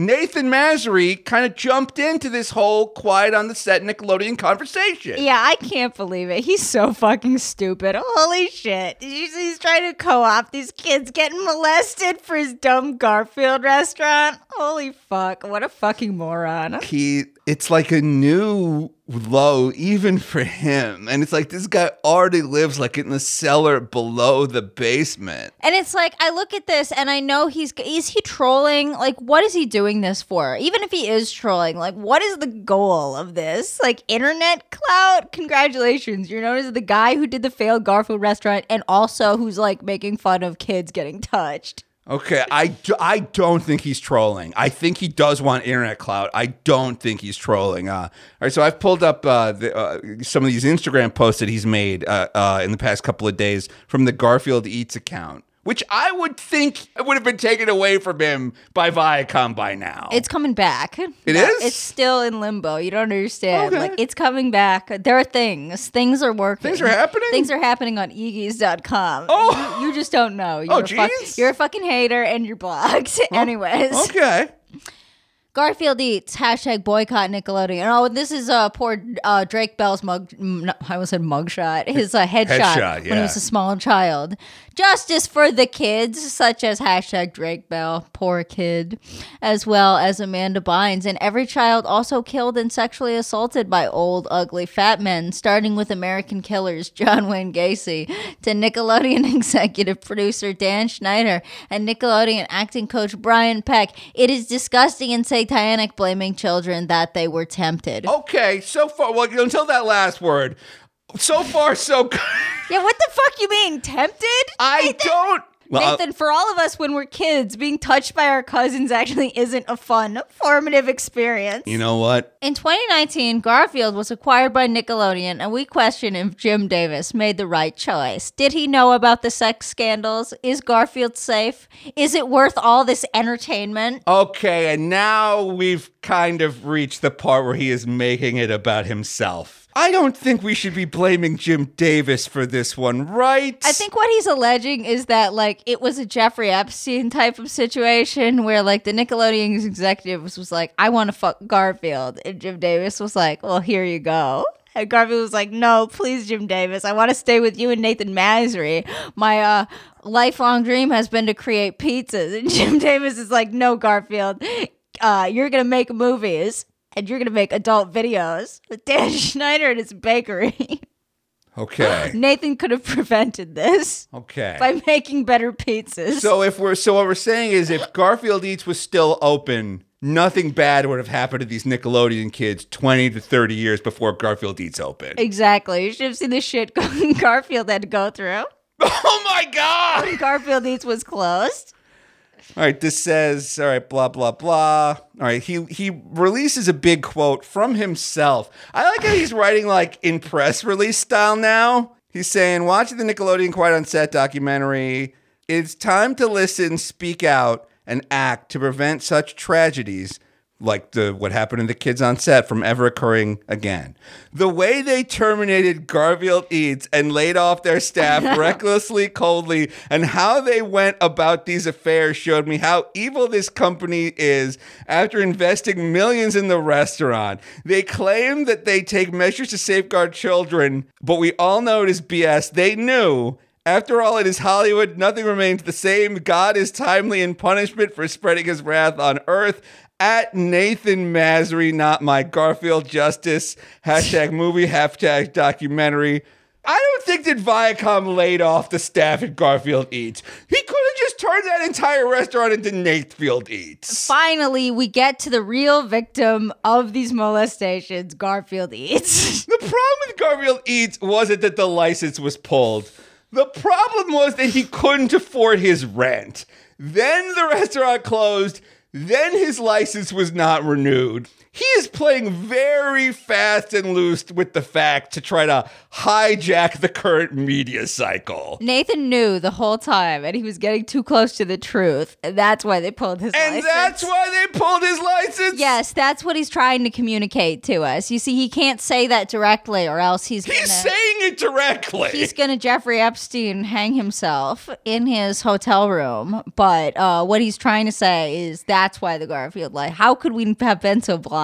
Speaker 1: Nathan Masry kind of jumped into this whole quiet on the set Nickelodeon conversation.
Speaker 2: Yeah, I can't believe it. He's so fucking stupid. Holy shit. Did you see he's trying to co-opt these kids getting molested for his dumb Garfield restaurant? Holy fuck. What a fucking moron.
Speaker 1: He, it's like a new low even for him. And it's like this guy already lives like in the cellar below the basement.
Speaker 2: And it's like, I look at this and I know he's, is he trolling? Like, what is he doing this for? Even if he is trolling, like, what is the goal of this? Like, internet clout? Congratulations. You're known as the guy who did the failed Garfield restaurant and also who's like making fun of kids getting touched.
Speaker 1: Okay, I, do, I don't think he's trolling. I think he does want internet clout. I don't think he's trolling. Uh, all right, so I've pulled up uh, the, uh, some of these Instagram posts that he's made uh, uh, in the past couple of days from the Garfield Eats account, which I would think would have been taken away from him by Viacom by now.
Speaker 2: It's coming back.
Speaker 1: It
Speaker 2: no,
Speaker 1: is?
Speaker 2: It's still in limbo. You don't understand.
Speaker 1: Okay.
Speaker 2: Like, it's coming back. There are things. Things are working.
Speaker 1: Things are happening?
Speaker 2: Things are happening on eegees dot com.
Speaker 1: Oh.
Speaker 2: You, you just don't know. You're
Speaker 1: Oh,
Speaker 2: a fuck-
Speaker 1: jeez.
Speaker 2: You're a fucking hater and you're blocked. Anyways.
Speaker 1: Okay.
Speaker 2: Garfield Eats, hashtag boycott Nickelodeon. Oh, this is uh, poor uh, Drake Bell's mug, no, I almost said mugshot, his uh, headshot,
Speaker 1: Headshot,
Speaker 2: when
Speaker 1: yeah.
Speaker 2: he was a small child. Justice for the kids, such as hashtag Drake Bell, poor kid, as well as Amanda Bynes. And every child also killed and sexually assaulted by old, ugly, fat men, starting with American Killers, John Wayne Gacy, to Nickelodeon executive producer Dan Schneider and Nickelodeon acting coach Brian Peck. It is disgusting and satanic blaming children that they were tempted.
Speaker 1: Okay, so far, well, until that last word, so far, so good.
Speaker 2: Yeah, what the fuck you mean? Tempted?
Speaker 1: I
Speaker 2: Nathan?
Speaker 1: don't. Well,
Speaker 2: Nathan, for all of us when we're kids, being touched by our cousins actually isn't a fun, formative experience.
Speaker 1: you know what?
Speaker 2: In twenty nineteen, Garfield was acquired by Nickelodeon, and we question if Jim Davis made the right choice. Did he know about the sex scandals? Is Garfield safe? Is it worth all this entertainment?
Speaker 1: Okay, and now we've kind of reached the part where he is making it about himself. I don't think we should be blaming Jim Davis for this one, right?
Speaker 2: I think what he's alleging is that, like, it was a Jeffrey Epstein type of situation where, like, the Nickelodeon executives was like, I want to fuck Garfield. And Jim Davis was like, well, here you go. And Garfield was like, no, please, Jim Davis. I want to stay with you and Nathan Masry. My uh, lifelong dream has been to create pizzas. And Jim Davis is like, no, Garfield, uh, you're going to make movies. And you're going to make adult videos with Dan Schneider and his bakery.
Speaker 1: Okay.
Speaker 2: Nathan could have prevented this
Speaker 1: Okay.
Speaker 2: by making better pizzas.
Speaker 1: So if we're so what we're saying is if Garfield Eats was still open, nothing bad would have happened to these Nickelodeon kids twenty to thirty years before Garfield Eats opened.
Speaker 2: Exactly. You should have seen the shit Garfield had to go through.
Speaker 1: Oh my God!
Speaker 2: Garfield Eats was closed.
Speaker 1: All right, this says, all right, blah, blah, blah. All right, he he releases a big quote from himself. I like how he's writing like in press release style now. He's saying, watching the Nickelodeon Quiet on Set documentary, it's time to listen, speak out, and act to prevent such tragedies like the what happened to the kids on set from ever occurring again. The way they terminated Garfield Eats and laid off their staff recklessly, coldly, and how they went about these affairs showed me how evil this company is after investing millions in the restaurant. They claim that they take measures to safeguard children, but we all know it is B S. They knew. After all, it is Hollywood. Nothing remains the same. God is timely in punishment for spreading his wrath on earth. At Nathan Masry, not my Garfield Justice. Hashtag movie, hashtag documentary. I don't think that Viacom laid off the staff at Garfield Eats. He could have just turned that entire restaurant into Natefield Eats.
Speaker 2: Finally, we get to the real victim of these molestations, Garfield Eats.
Speaker 1: The problem with Garfield Eats wasn't that the license was pulled. The problem was that he couldn't afford his rent. Then the restaurant closed. Then his license was not renewed. He is playing very fast and loose with the fact to try to hijack the current media cycle.
Speaker 2: Nathan knew the whole time, and he was getting too close to the truth. And that's why they pulled his
Speaker 1: and
Speaker 2: license.
Speaker 1: And that's why they pulled his license?
Speaker 2: Yes, that's what he's trying to communicate to us. You see, he can't say that directly, or else he's
Speaker 1: He's
Speaker 2: gonna,
Speaker 1: saying it directly.
Speaker 2: He's going to Jeffrey Epstein hang himself in his hotel room. But uh, what he's trying to say is that's why the Garfield light. How could we have been so blind?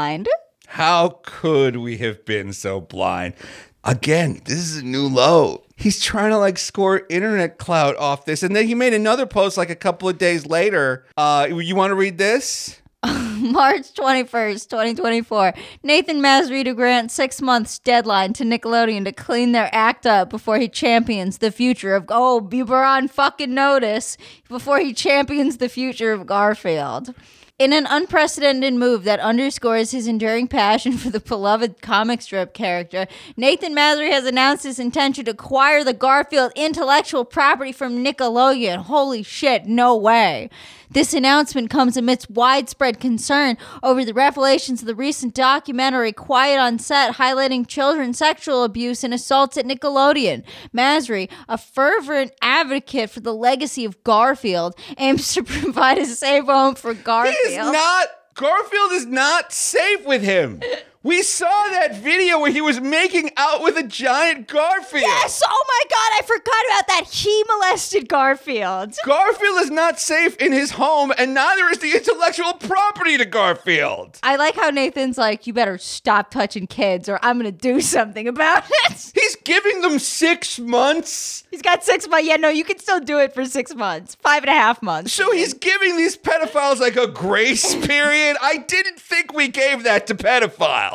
Speaker 1: How could we have been so blind? Again, this is a new low. He's trying to like score internet clout off this. And then he made another post like a couple of days later. Uh, you want to read this?
Speaker 2: March twenty-first, twenty twenty-four. Nathan Masry to grant six months deadline to Nickelodeon to clean their act up before he champions the future of... Oh, you were on fucking notice. Before he champions the future of Garfield. In an unprecedented move that underscores his enduring passion for the beloved comic strip character, Nathan Masry has announced his intention to acquire the Garfield intellectual property from Nickelodeon. Holy shit, no way. This announcement comes amidst widespread concern over the revelations of the recent documentary Quiet on Set, highlighting children's sexual abuse and assaults at Nickelodeon. Masry, a fervent advocate for the legacy of Garfield, aims to provide a safe home for Garfield.
Speaker 1: He is not, Garfield is not safe with him. We saw that video where he was making out with a giant Garfield.
Speaker 2: Yes! Oh my god, I forgot about that. He molested Garfield.
Speaker 1: Garfield is not safe in his home, and neither is the intellectual property to Garfield.
Speaker 2: I like how Nathan's like, you better stop touching kids or I'm gonna do something about it.
Speaker 1: He's giving them six months.
Speaker 2: He's got six months. Yeah, no, you can still do it for six months. Five and a half months.
Speaker 1: So he's giving these pedophiles like a grace period? I didn't think we gave that to pedophiles.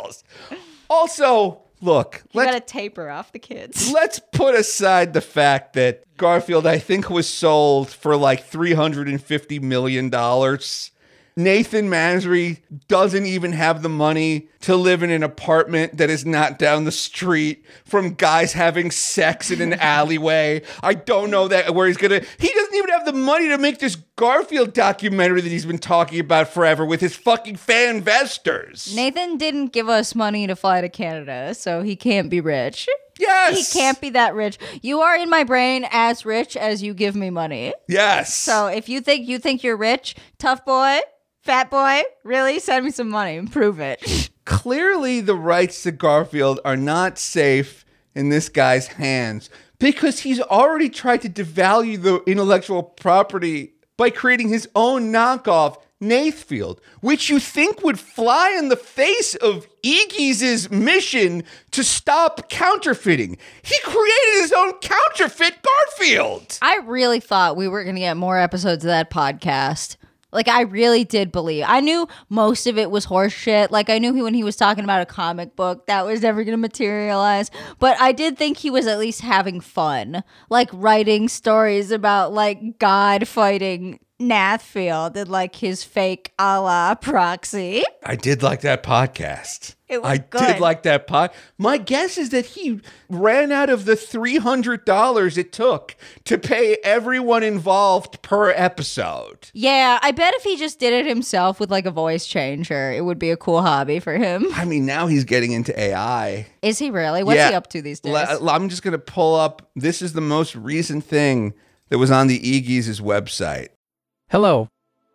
Speaker 1: Also, look,
Speaker 2: you gotta taper off the kids.
Speaker 1: Let's put aside the fact that Garfield, I think, was sold for like three hundred fifty million dollars. Nathan Masry doesn't even have the money to live in an apartment that is not down the street from guys having sex in an alleyway. I don't know that where he's gonna. He doesn't even have the money to make this Garfield documentary that he's been talking about forever with his fucking fan investors.
Speaker 2: Nathan didn't give us money to fly to Canada, so he can't be rich.
Speaker 1: Yes.
Speaker 2: He can't be that rich. You are in my brain as rich as you give me money.
Speaker 1: Yes.
Speaker 2: So if you think you think you're rich, tough boy, fat boy, really send me some money and prove it.
Speaker 1: Clearly the rights to Garfield are not safe in this guy's hands because he's already tried to devalue the intellectual property by creating his own knockoff, Nathfield, which you think would fly in the face of Iggy's mission to stop counterfeiting. He created his own counterfeit Garfield.
Speaker 2: I really thought we were going to get more episodes of that podcast. Like, I really did believe. I knew most of it was horse shit. Like, I knew he, when he was talking about a comic book, that was never going to materialize. But I did think he was at least having fun. Like, writing stories about, like, God fighting Nathfield and, like, his fake a la proxy.
Speaker 1: I did like that podcast.
Speaker 2: It was
Speaker 1: I
Speaker 2: good.
Speaker 1: did like that pod. My guess is that he ran out of the three hundred dollars it took to pay everyone involved per episode.
Speaker 2: Yeah, I bet if he just did it himself with like a voice changer, it would be a cool hobby for him.
Speaker 1: I mean, now he's getting into A I.
Speaker 2: Is he really? What's
Speaker 1: Yeah.
Speaker 2: he up to these days?
Speaker 1: L- I'm just going to pull up. This is the most recent thing that was on the Iggy's website.
Speaker 4: Hello,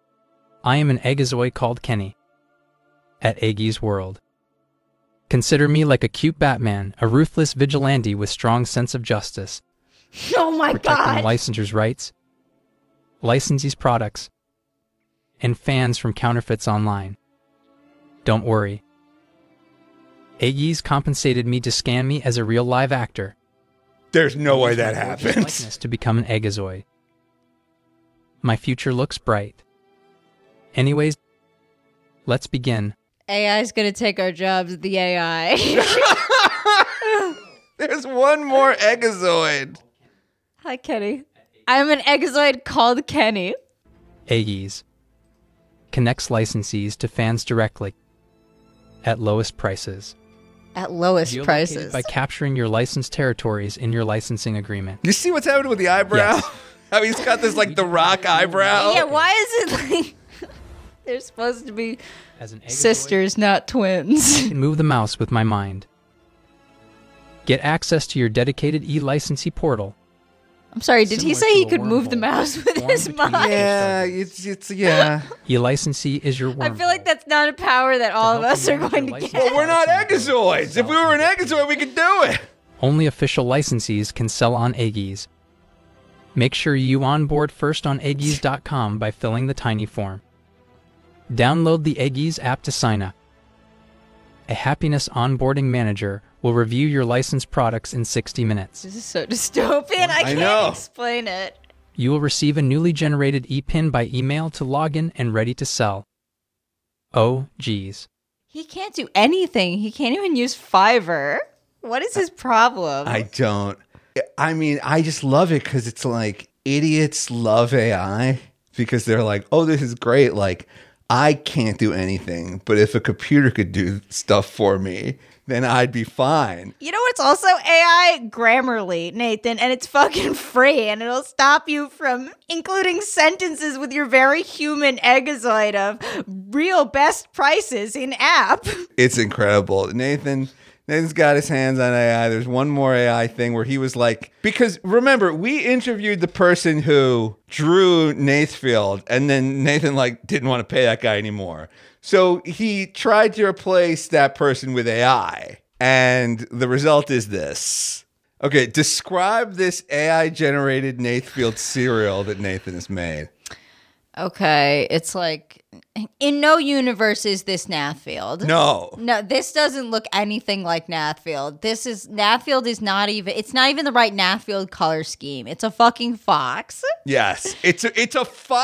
Speaker 4: I am an Eggazoid called Kenny at Eggy's World. Consider me like a cute Batman, a ruthless vigilante with strong sense of justice,
Speaker 2: Oh my
Speaker 4: protecting
Speaker 2: god.
Speaker 4: licensors' rights, licensees' products, and fans from counterfeits online. Don't worry. Eggy's compensated me to scan me as a real live actor.
Speaker 1: There's no way
Speaker 4: Use
Speaker 1: that
Speaker 4: my gorgeous
Speaker 1: happens.
Speaker 4: likeness to become an Eggazoid. My future looks bright. Anyways, let's begin.
Speaker 2: A I is going to take our jobs, the A I.
Speaker 1: There's one more Eggazoid.
Speaker 2: Hi, Kenny. I'm an Eggazoid called Kenny.
Speaker 4: Eggy's connects licensees to fans directly at lowest prices.
Speaker 2: At lowest
Speaker 4: Geolocated
Speaker 2: prices.
Speaker 4: by capturing your licensed territories in your licensing agreement.
Speaker 1: You see what's happening with the eyebrow?
Speaker 4: Yes.
Speaker 1: How he's got this like the Rock eyebrow.
Speaker 2: Yeah, why is it like... They're supposed to be
Speaker 4: As an Egazoid,
Speaker 2: sisters, not twins.
Speaker 4: I can move the mouse with my mind. Get access to your dedicated e-licensee portal.
Speaker 2: I'm sorry, did he
Speaker 4: Similar
Speaker 2: say
Speaker 4: to
Speaker 2: he
Speaker 4: a
Speaker 2: could move the
Speaker 4: wormhole
Speaker 2: mouse with
Speaker 4: formed
Speaker 2: his
Speaker 4: between
Speaker 2: mind?
Speaker 1: Yeah, it's it's yeah.
Speaker 4: E-licensee is your wormhole.
Speaker 2: I feel like that's not a power that all of
Speaker 4: help
Speaker 2: us
Speaker 4: you
Speaker 2: are
Speaker 4: manage
Speaker 2: going to
Speaker 4: your
Speaker 2: get.
Speaker 4: license
Speaker 1: Well, we're not
Speaker 4: Products and
Speaker 1: Egazoids. If we were an Egazoid, we could do it.
Speaker 4: Only official licensees can sell on Aggies. Make sure you onboard first on Aggies dot com by filling the tiny form. Download the Aggies app to sign up. A happiness onboarding manager will review your licensed products in sixty minutes.
Speaker 2: This is so dystopian. I
Speaker 1: I
Speaker 2: can't
Speaker 1: know.
Speaker 2: explain it.
Speaker 4: You will receive a newly generated e-pin by email to login and ready to sell. Oh, geez.
Speaker 2: He can't do anything. He can't even use Fiverr. What is his problem?
Speaker 1: I don't. I mean, I just love it because it's like idiots love A I because they're like, oh, this is great. Like, I can't do anything, but if a computer could do stuff for me, then I'd be fine.
Speaker 2: You know what's also A I? Grammarly, Nathan, and it's fucking free, and it'll stop you from including sentences with your very human Egazoid of real best prices in app.
Speaker 1: It's incredible. Nathan, Nathan's got his hands on A I. There's one more A I thing where he was like, because remember, we interviewed the person who drew Nathfield, and then Nathan like didn't want to pay that guy anymore. So he tried to replace that person with A I, and the result is this. Okay, describe this A I-generated Nathfield cereal that Nathan has made.
Speaker 2: Okay, it's like, in no universe is this Nathfield.
Speaker 1: No.
Speaker 2: No, this doesn't look anything like Nathfield. This is, Nathfield is not even, it's not even the right Nathfield color scheme. It's a fucking fox.
Speaker 1: Yes, it's a, it's a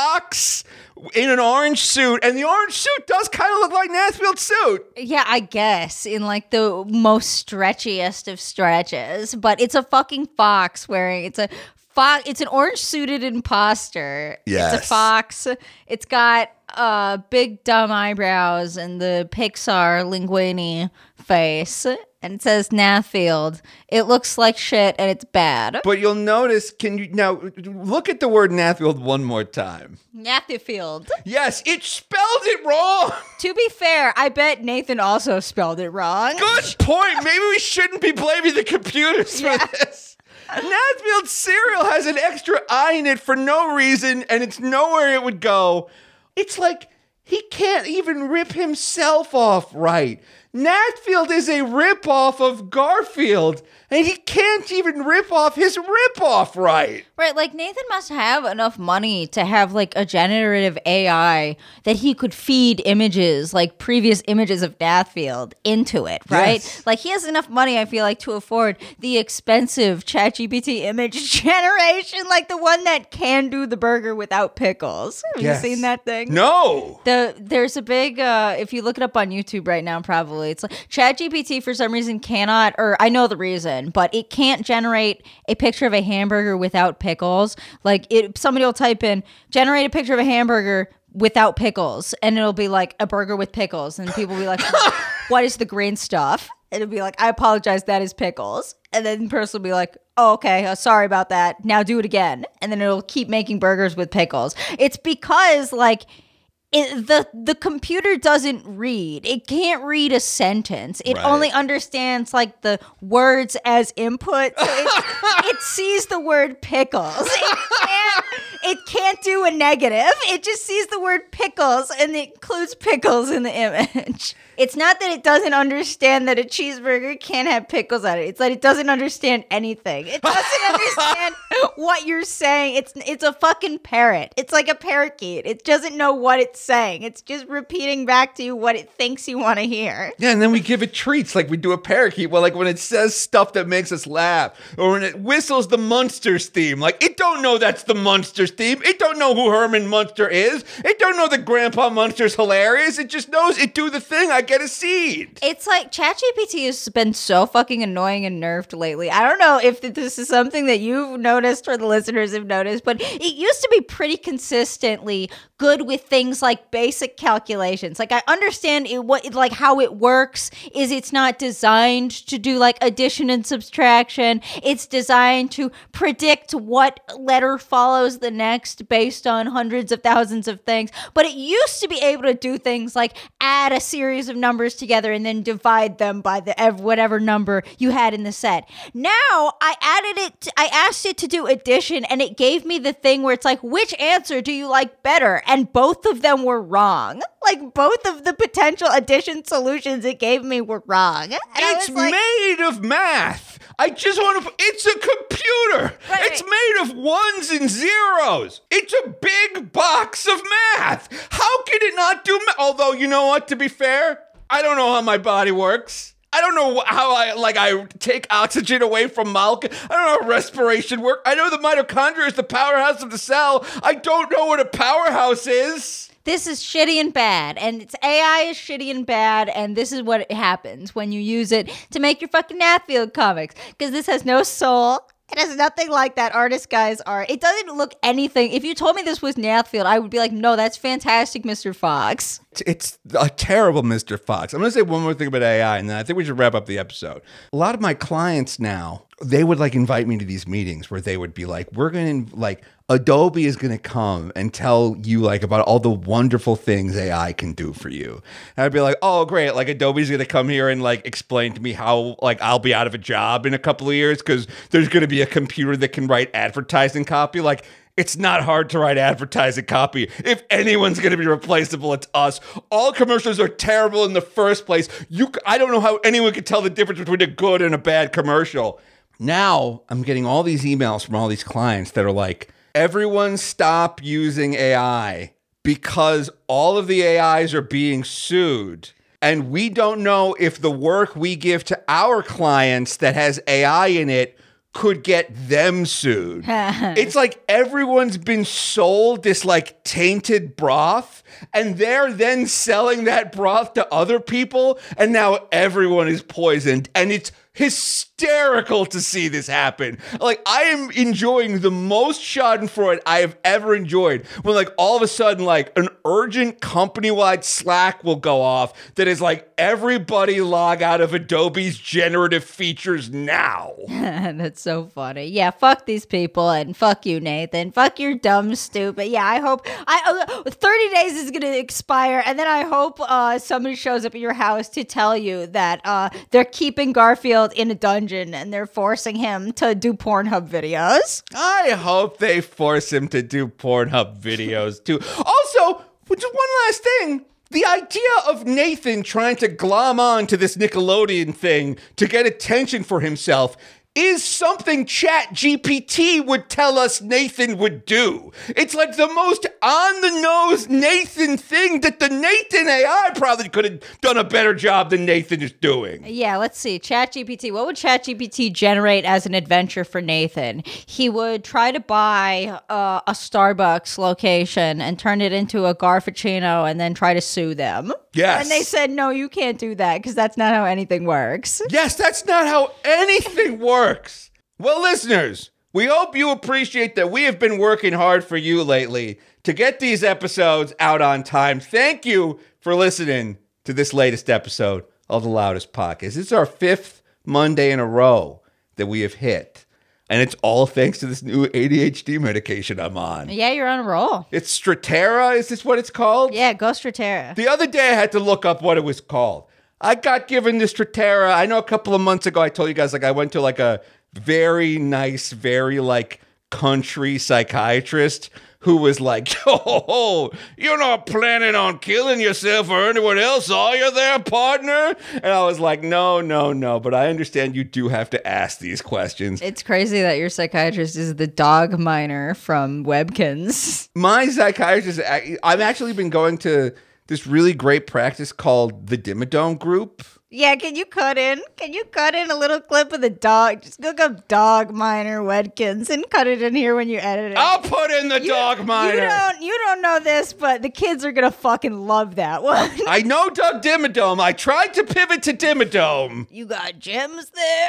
Speaker 1: fox in an orange suit, and the orange suit does kind of look like Nathfield's suit.
Speaker 2: Yeah, I guess, in like the most stretchiest of stretches. But it's a fucking fox wearing, it's a fox, it's an orange suited imposter.
Speaker 1: Yes.
Speaker 2: It's a fox. It's got uh, big dumb eyebrows and the Pixar linguini face. And it says Nathfield. It looks like shit and it's bad.
Speaker 1: But you'll notice, can you now look at the word Nathfield one more time?
Speaker 2: Nathfield.
Speaker 1: Yes, it spelled it wrong.
Speaker 2: To be fair, I bet Nathan also spelled it wrong.
Speaker 1: Good point. Maybe we shouldn't be blaming the computers for
Speaker 2: Yeah.
Speaker 1: this. Nathfield cereal has an extra I in it for no reason, and it's nowhere it would go. It's like he can't even rip himself off right. Nathfield is a ripoff of Garfield, and he can't even rip off his ripoff right.
Speaker 2: Right, like Nathan must have enough money to have like a generative A I that he could feed images, like previous images of Nathfield into it, right?
Speaker 1: Yes.
Speaker 2: Like he has enough money, I feel like, to afford the expensive ChatGPT image generation, like the one that can do the burger without pickles. Have
Speaker 1: Yes.
Speaker 2: you seen that thing?
Speaker 1: No.
Speaker 2: The there's a big uh if you look it up on YouTube right now, probably it's like ChatGPT for some reason cannot, or I know the reason, but it can't generate a picture of a hamburger without pickles. Like it somebody will type in generate a picture of a hamburger without pickles, and it'll be like a burger with pickles, and people will be like, what is the green stuff? And it'll be like, I apologize, that is pickles. And then the person will be like, oh, okay, uh, sorry about that. Now do it again. And then it'll keep making burgers with pickles. It's because like It, the the computer doesn't read. It can't read a sentence. It
Speaker 1: Right.
Speaker 2: only understands like the words as input. So it, it sees the word pickles. It can't, it can't do a negative. It just sees the word pickles and it includes pickles in the image. It's not that it doesn't understand that a cheeseburger can't have pickles on it. It's that it doesn't understand anything. It doesn't understand what you're saying. It's it's a fucking parrot. It's like a parakeet. It doesn't know what it's saying. It's just repeating back to you what it thinks you want to hear.
Speaker 1: Yeah, and then we give it treats like we do a parakeet. Well, like when it says stuff that makes us laugh, or when it whistles the Munsters theme. Like it don't know that's the Munsters theme. It don't know who Herman Munster is. It don't know that Grandpa Munster's hilarious. It just knows it do the thing. I get a seed.
Speaker 2: It's like ChatGPT has been so fucking annoying and nerfed lately. I don't know if this is something that you've noticed or the listeners have noticed, but it used to be pretty consistently good with things like basic calculations. Like I understand it, what like how it works is it's not designed to do like addition and subtraction. It's designed to predict what letter follows the next based on hundreds of thousands of things. But it used to be able to do things like add a series of numbers together and then divide them by the whatever number you had in the set. Now I added it, to, I asked it to do addition, and it gave me the thing where it's like, which answer do you like better? And both of them were wrong. Like, both of the potential addition solutions it gave me were wrong. And
Speaker 1: it's
Speaker 2: like,
Speaker 1: made of math. I just want to, it's a computer.
Speaker 2: Right.
Speaker 1: It's made of ones and zeros. It's a big box of math. How can it not do math? Although, you know what, to be fair, I don't know how my body works. I don't know how I, like, I take oxygen away from milk. I don't know how respiration works. I know the mitochondria is the powerhouse of the cell. I don't know what a powerhouse is.
Speaker 2: This is shitty and bad, and it's A I is shitty and bad, and this is what happens when you use it to make your fucking Nathfield comics, because this has no soul. It has nothing like that artist guy's art. It doesn't look anything. If you told me this was Nathfield, I would be like, no, that's fantastic, Mister Fox.
Speaker 1: It's a terrible Mister Fox. I'm going to say one more thing about A I, and then I think we should wrap up the episode. A lot of my clients now, they would like invite me to these meetings where they would be like, we're going to like, Adobe is going to come and tell you like about all the wonderful things A I can do for you. And I'd be like, oh, great. Like Adobe's going to come here and like explain to me how like I'll be out of a job in a couple of years because there's going to be a computer that can write advertising copy. Like, it's not hard to write advertising copy. If anyone's going to be replaceable, it's us. All commercials are terrible in the first place. You, I don't know how anyone could tell the difference between a good and a bad commercial. Now I'm getting all these emails from all these clients that are like, everyone stop using A I because all of the A Is are being sued. And we don't know if the work we give to our clients that has A I in it could get them sued. It's like everyone's been sold this like tainted broth, and they're then selling that broth to other people, and now everyone is poisoned, and it's hysterical to see this happen. Like, I am enjoying the most schadenfreude I have ever enjoyed when, like, all of a sudden, like, an urgent company-wide Slack will go off that is like, everybody log out of Adobe's generative features now.
Speaker 2: That's so funny. Yeah, fuck these people, and fuck you, Nathan. Fuck your dumb, stupid. Yeah, I hope I uh, thirty days is going to expire, and then I hope uh, somebody shows up at your house to tell you that uh, they're keeping Garfield in a dungeon and they're forcing him to do Pornhub videos.
Speaker 1: I hope they force him to do Pornhub videos too. Also, just one last thing. The idea of Nathan trying to glom on to this Nickelodeon thing to get attention for himself is something Chat G P T would tell us Nathan would do. It's like the most on-the-nose Nathan thing that the Nathan A I probably could have done a better job than Nathan is doing.
Speaker 2: Yeah, let's see. Chat G P T. What would Chat G P T generate as an adventure for Nathan? He would try to buy uh, a Starbucks location and turn it into a Garfuccino and then try to sue them.
Speaker 1: Yes.
Speaker 2: And they said, no, you can't do that because that's not how anything works.
Speaker 1: Yes, that's not how anything works. Well, listeners, we hope you appreciate that we have been working hard for you lately to get these episodes out on time. Thank you for listening to this latest episode of The Loudest Podcast. It's our fifth Monday in a row that we have hit. And it's all thanks to this new A D H D medication I'm on.
Speaker 2: Yeah, you're on a roll.
Speaker 1: It's Strattera, is this what it's called?
Speaker 2: Yeah, go Strattera.
Speaker 1: The other day I had to look up what it was called. I got given the Strattera. I know a couple of months ago I told you guys, like, I went to like a very nice, very like country psychiatrist who was like, oh, you're not planning on killing yourself or anyone else, are you there, partner? And I was like, no, no, no. But I understand you do have to ask these questions.
Speaker 2: It's crazy that your psychiatrist is the dog miner from Webkins.
Speaker 1: My psychiatrist, I've actually been going to this really great practice called the Dimmadome Group.
Speaker 2: Yeah, can you cut in? Can you cut in a little clip of the dog? Just look up dog miner Wedkins and cut it in here when you edit it.
Speaker 1: I'll put in the
Speaker 2: you,
Speaker 1: dog miner.
Speaker 2: You don't, you don't know this, but the kids are gonna fucking love that one.
Speaker 1: I know Doug Dimmadome. I tried to pivot to Dimmadome.
Speaker 2: You got gems there?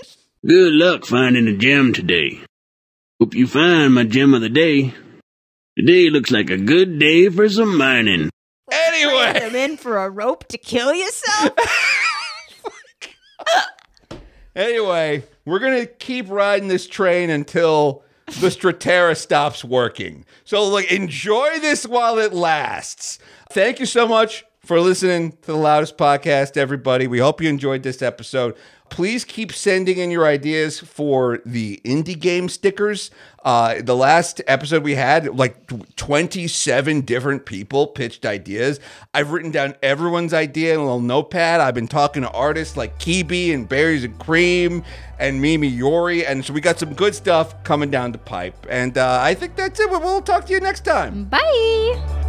Speaker 5: Good luck finding a gem today. Hope you find my gem of the day. Today looks like a good day for some mining.
Speaker 1: Anyway.
Speaker 2: Trade them in for a rope to kill yourself?
Speaker 1: Anyway, we're going to keep riding this train until the Stratera stops working. So, like, enjoy this while it lasts. Thank you so much for listening to the Loudest Podcast, everybody. We hope you enjoyed this episode. Please keep sending in your ideas for the indie game stickers. Uh, the last episode we had, like twenty-seven different people pitched ideas. I've written down everyone's idea in a little notepad. I've been talking to artists like Kibi and Berries and Cream and Mimi Yori. And so we got some good stuff coming down the pipe. And uh, I think that's it. We'll talk to you next time.
Speaker 2: Bye.